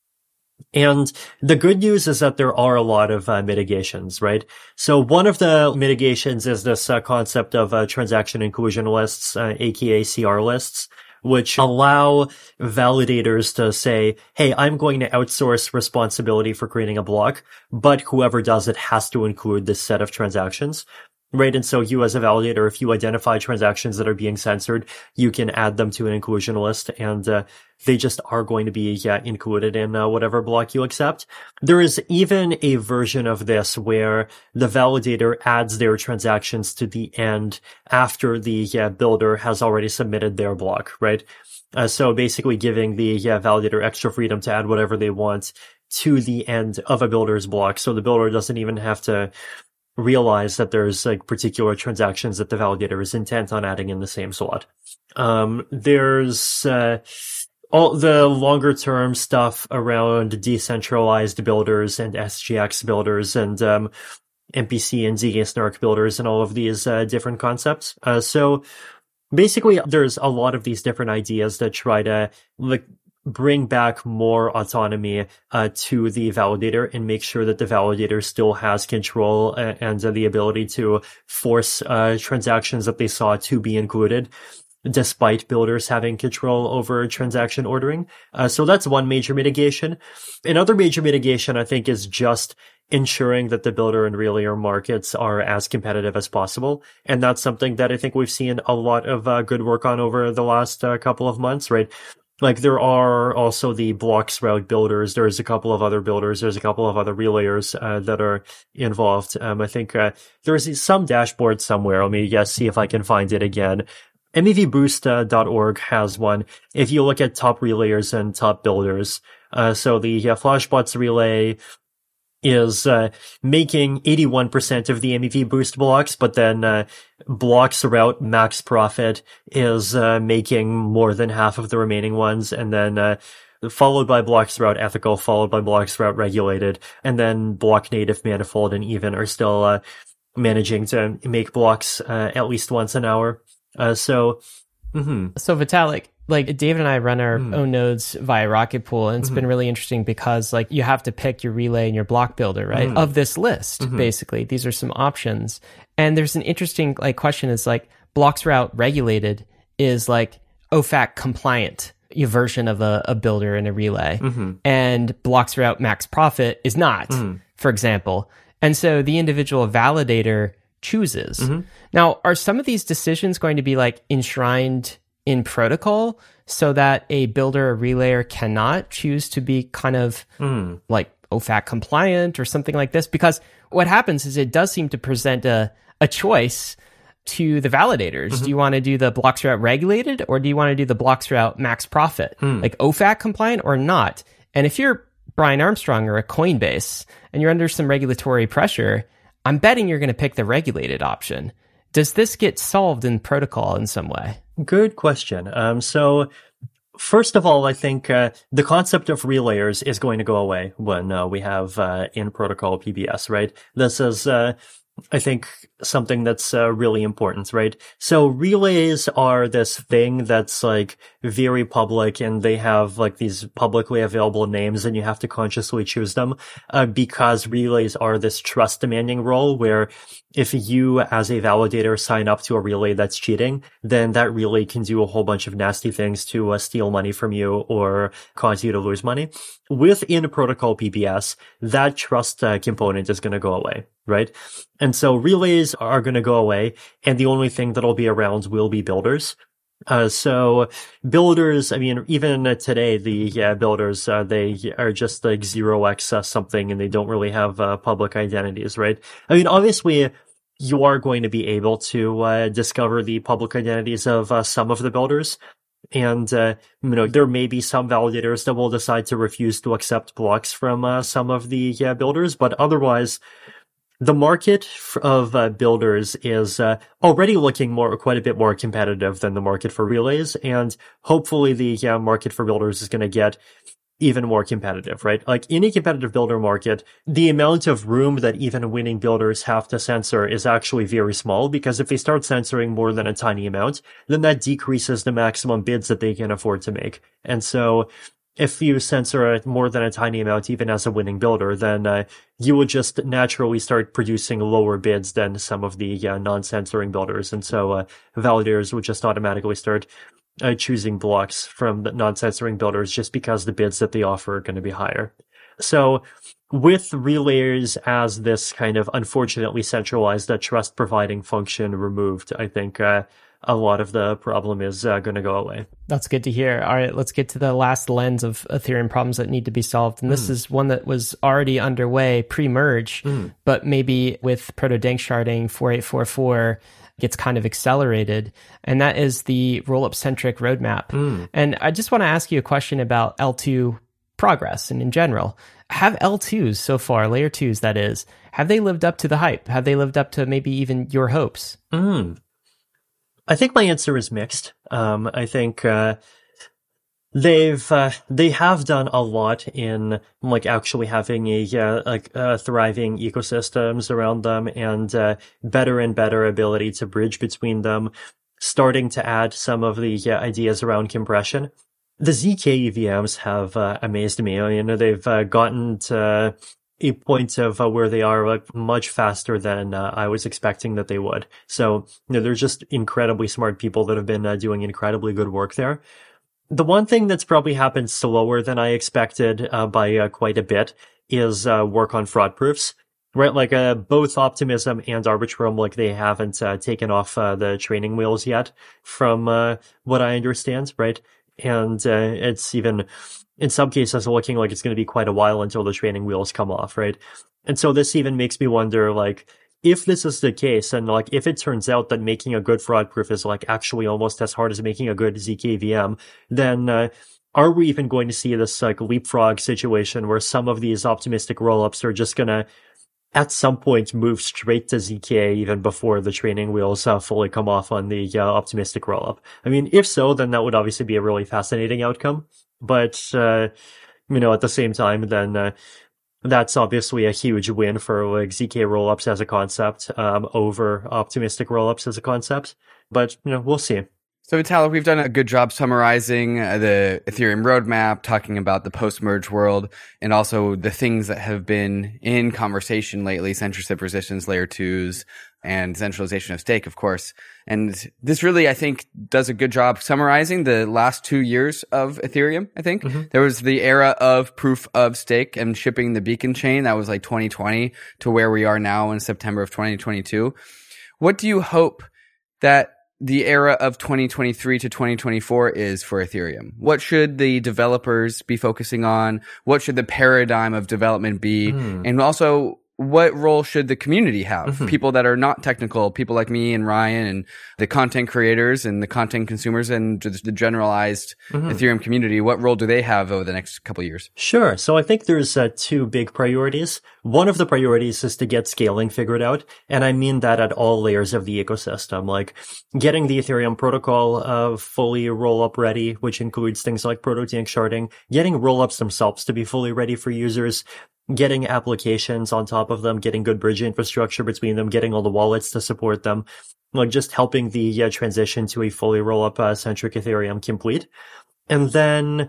And the good news is that there are a lot of uh, mitigations, right? So one of the mitigations is this uh, concept of uh, transaction inclusion lists, uh, aka C R lists, which allow validators to say, hey, I'm going to outsource responsibility for creating a block, but whoever does it has to include this set of transactions. Right. And so you as a validator, if you identify transactions that are being censored, you can add them to an inclusion list, and uh, they just are going to be yeah, included in uh, whatever block you accept. There is even a version of this where the validator adds their transactions to the end after the yeah, builder has already submitted their block, right? Uh, so basically giving the yeah, validator extra freedom to add whatever they want to the end of a builder's block. So the builder doesn't even have to realize that there's like particular transactions that the validator is intent on adding in the same slot. Um, there's, uh, all the longer term stuff around decentralized builders and S G X builders and, um, M P C and Zk-Snark builders and all of these, uh, different concepts. Uh, so basically there's a lot of these different ideas that try to like bring back more autonomy uh, to the validator and make sure that the validator still has control and, and uh, the ability to force uh, transactions that they saw to be included, despite builders having control over transaction ordering. Uh, so that's one major mitigation. Another major mitigation, I think, is just ensuring that the builder and relayer markets are as competitive as possible. And that's something that I think we've seen a lot of uh, good work on over the last uh, couple of months, right? Like there are also the Bloxroute builders. There's a couple of other builders. There's a couple of other relayers uh, that are involved. Um, I think uh, there's some dashboard somewhere. Let me just see if I can find it again. M E V boost dot org has one. If you look at top relayers and top builders, uh, so the uh, Flashbots relay is uh, making eighty-one percent of the M E V boost blocks, but then uh, Bloxroute max profit is uh, making more than half of the remaining ones, and then uh, followed by Bloxroute ethical, followed by Bloxroute regulated, and then Block native, manifold, and even are still uh, managing to make blocks uh, at least once an hour. Uh, so, mm-hmm. so Vitalik, like David and I run our mm. own nodes via Rocket Pool, and it's mm-hmm. been really interesting because like you have to pick your relay and your block builder, right? Mm. Of this list, mm-hmm. basically. These are some options. And there's an interesting like question is like Bloxroute regulated is like O F A C compliant version of a, a builder and a relay. Mm-hmm. And Bloxroute max profit is not, mm. for example. And so the individual validator chooses. Mm-hmm. Now, are some of these decisions going to be like enshrined in protocol so that a builder or relayer cannot choose to be kind of mm. like O F A C compliant or something like this? Because what happens is it does seem to present a, a choice to the validators. Mm-hmm. Do you want to do the Bloxroute regulated or do you want to do the Bloxroute max profit? Mm. Like O F A C compliant or not? And if you're Brian Armstrong or a Coinbase and you're under some regulatory pressure, I'm betting you're going to pick the regulated option. Does this get solved in protocol in some way? Good question. Um, so first of all, I think uh, the concept of relayers is going to go away when uh, we have uh, in protocol P B S, right? This is, uh, I think, something that's uh, really important, right? So relays are this thing that's like very public and they have like these publicly available names and you have to consciously choose them uh, because relays are this trust demanding role where if you as a validator sign up to a relay that's cheating, then that relay can do a whole bunch of nasty things to uh, steal money from you or cause you to lose money. Within protocol P B S, that trust uh, component is going to go away, right? And so relays are going to go away, and the only thing that'll be around will be builders. Uh, so builders, I mean, even today, the yeah, builders, uh, they are just like zero X uh, something, and they don't really have uh, public identities, right? I mean, obviously, you are going to be able to uh, discover the public identities of uh, some of the builders. And, uh, you know, there may be some validators that will decide to refuse to accept blocks from uh, some of the yeah, builders, but otherwise, the market of uh, builders is uh, already looking more, quite a bit more competitive than the market for relays, and hopefully the yeah, market for builders is going to get even more competitive, right? Like any competitive builder market, the amount of room that even winning builders have to censor is actually very small, because if they start censoring more than a tiny amount, then that decreases the maximum bids that they can afford to make. And so if you censor more than a tiny amount, even as a winning builder, then uh, you will just naturally start producing lower bids than some of the uh, non-censoring builders. And so uh, validators would just automatically start uh, choosing blocks from the non-censoring builders just because the bids that they offer are going to be higher. So with relayers as this kind of unfortunately centralized uh, trust providing function removed, I think uh, a lot of the problem is uh, going to go away. That's good to hear. All right, let's get to the last lens of Ethereum problems that need to be solved. And this mm. is one that was already underway pre-merge, mm. but maybe with proto-danksharding four eight four four gets kind of accelerated. And that is the rollup centric roadmap. Mm. And I just want to ask you a question about L two progress and in general. Have L twos so far, layer twos that is, have they lived up to the hype? Have they lived up to maybe even your hopes? Mm. I think my answer is mixed. Um, I think, uh, they've, uh, they have done a lot in, like, actually having a, uh, like, uh, thriving ecosystems around them and, uh, better and better ability to bridge between them, starting to add some of the uh, ideas around compression. the Z K E V Ms have uh, amazed me. You know, they've uh, gotten to a point of uh, where they are like much faster than uh, I was expecting that they would. So, you know, they're just incredibly smart people that have been uh, doing incredibly good work there. The one thing that's probably happened slower than I expected uh, by uh, quite a bit is uh, work on fraud proofs. Right, like uh, both Optimism and Arbitrum, like they haven't uh, taken off uh, the training wheels yet, from uh, what I understand, right? And uh, it's even, in some cases, looking like it's going to be quite a while until the training wheels come off, right? And so this even makes me wonder, like, if this is the case, and like if it turns out that making a good fraud proof is like actually almost as hard as making a good Z K V M, then uh, are we even going to see this like leapfrog situation where some of these optimistic rollups are just going to at some point move straight to Z K even before the training wheels uh, fully come off on the uh, optimistic rollup? I mean, if so, then that would obviously be a really fascinating outcome. But, uh, you know, at the same time, then uh, that's obviously a huge win for like Z K rollups as a concept um, over optimistic rollups as a concept. But, you know, we'll see. So, Vitalik, we've done a good job summarizing uh, the Ethereum roadmap, talking about the post-merge world, and also the things that have been in conversation lately, censorship resistance, layer twos, and centralization of stake, of course. And this really, I think, does a good job summarizing the last two years of Ethereum, I think. Mm-hmm. There was the era of proof of stake and shipping the beacon chain. That was like twenty twenty to where we are now in September of twenty twenty-two. What do you hope that the era of twenty twenty-three to twenty twenty-four is for Ethereum? What should the developers be focusing on? What should the paradigm of development be? Mm. And also, what role should the community have? Mm-hmm. People that are not technical, people like me and Ryan and the content creators and the content consumers and the generalized mm-hmm. Ethereum community, what role do they have over the next couple of years? Sure. So I think there's uh, two big priorities. One of the priorities is to get scaling figured out. And I mean that at all layers of the ecosystem, like getting the Ethereum protocol uh, fully roll-up ready, which includes things like proto-tank sharding, getting rollups themselves to be fully ready for users, getting applications on top of them, getting good bridge infrastructure between them, getting all the wallets to support them, like just helping the uh, transition to a fully roll-up uh, centric Ethereum complete. And then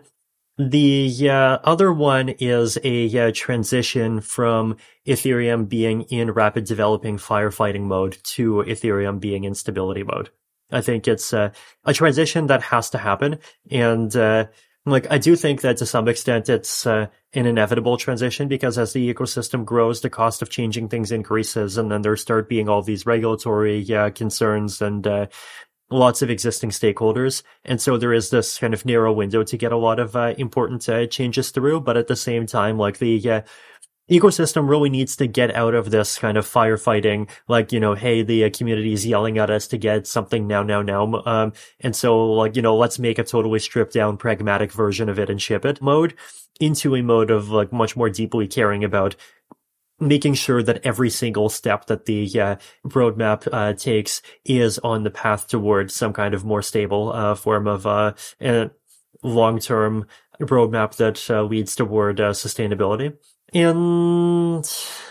the uh, other one is a uh, transition from Ethereum being in rapid developing firefighting mode to Ethereum being in stability mode. I think it's uh, a transition that has to happen. And uh, Like, I do think that to some extent it's uh, an inevitable transition, because as the ecosystem grows, the cost of changing things increases, and then there start being all these regulatory uh, concerns and uh, lots of existing stakeholders. And so there is this kind of narrow window to get a lot of uh, important uh, changes through. But at the same time, like the uh, ecosystem really needs to get out of this kind of firefighting, like, you know, hey, the uh, community is yelling at us to get something now, now, now. Um, and so, like, you know, let's make a totally stripped down, pragmatic version of it and ship it mode into a mode of, like, much more deeply caring about making sure that every single step that the uh, roadmap uh, takes is on the path toward some kind of more stable uh, form of uh, a long-term roadmap that uh, leads toward uh, sustainability. And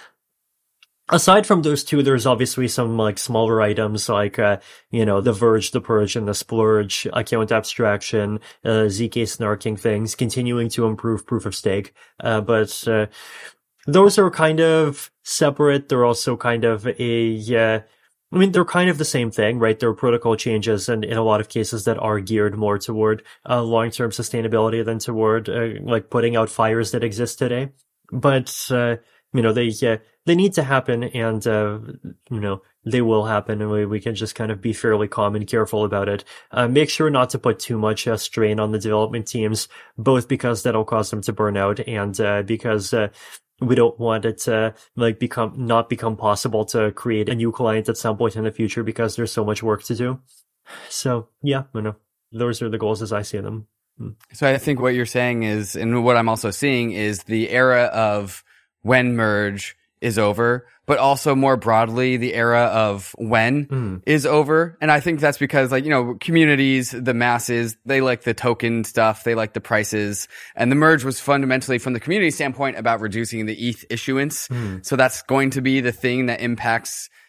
aside from those two, there's obviously some like smaller items like, uh, you know, the Verge, the Purge, and the Splurge, account abstraction, uh, Z K snarking things, continuing to improve proof of stake. Uh, but, uh, those are kind of separate. They're also kind of a, uh, I mean, they're kind of the same thing, right? They're protocol changes, and in a lot of cases that are geared more toward, uh, long-term sustainability than toward, uh, like putting out fires that exist today. But, uh, you know, they, uh, they need to happen, and, uh, you know, they will happen, and we, we can just kind of be fairly calm and careful about it. Uh, make sure not to put too much uh, strain on the development teams, both because that'll cause them to burn out, and, uh, because, uh, we don't want it to, like, become, not become possible to create a new client at some point in the future because there's so much work to do. So, yeah, you know, those are the goals as I see them. So I think what you're saying is, and what I'm also seeing is the era of when merge is over, but also more broadly, the era of when mm. is over. And I think that's because, like, you know, communities, the masses, they like the token stuff, they like the prices. And the merge was fundamentally, from the community standpoint, about reducing the E T H issuance. Mm. So that's going to be the thing that impacts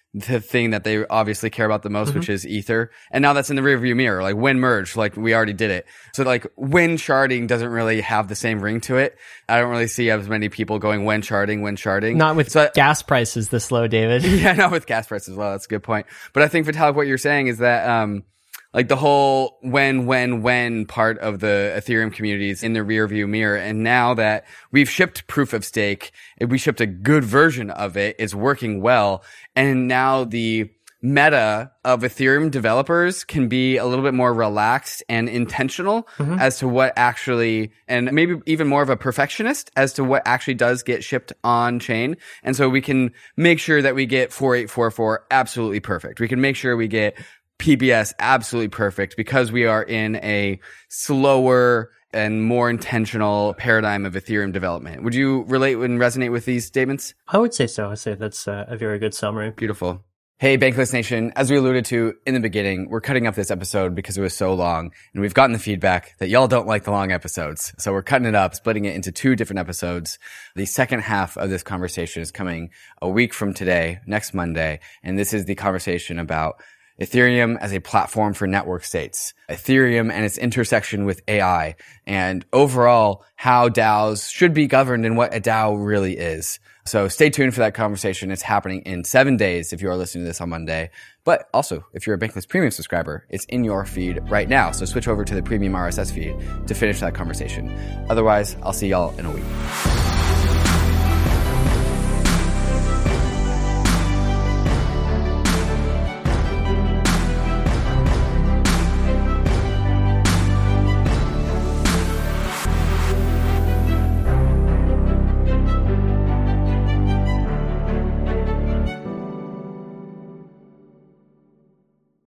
the thing that they obviously care about the most, mm-hmm. which is Ether. And now that's in the rearview mirror. Like when merged, like we already did it. So like when sharding doesn't really have the same ring to it. I don't really see as many people going when sharding, when sharding. Not with so, gas prices this low, David. Yeah, not with gas prices as well. That's a good point. But I think Vitalik, what you're saying is that, um, like the whole when, when, when part of the Ethereum community is in the rear view mirror. And now that we've shipped proof of stake, we shipped a good version of it, it's working well. And now the meta of Ethereum developers can be a little bit more relaxed and intentional mm-hmm. as to what actually, and maybe even more of a perfectionist as to what actually does get shipped on chain. And so we can make sure that we get forty-eight forty-four absolutely perfect. We can make sure we get P B S absolutely perfect because we are in a slower and more intentional paradigm of Ethereum development. Would you relate and resonate with these statements? I would say so. I'd say that's a, a very good summary. Beautiful. Hey, Bankless Nation. As we alluded to in the beginning, we're cutting up this episode because it was so long, and we've gotten the feedback that y'all don't like the long episodes. So we're cutting it up, splitting it into two different episodes. The second half of this conversation is coming a week from today, next Monday, and this is the conversation about Ethereum as a platform for network states, Ethereum and its intersection with A I, and overall how DAOs should be governed and what a DAO really is. So stay tuned for that conversation. It's happening in seven days if you are listening to this on Monday. But also, if you're a Bankless Premium subscriber, it's in your feed right now. So switch over to the Premium R S S feed to finish that conversation. Otherwise, I'll see y'all in a week.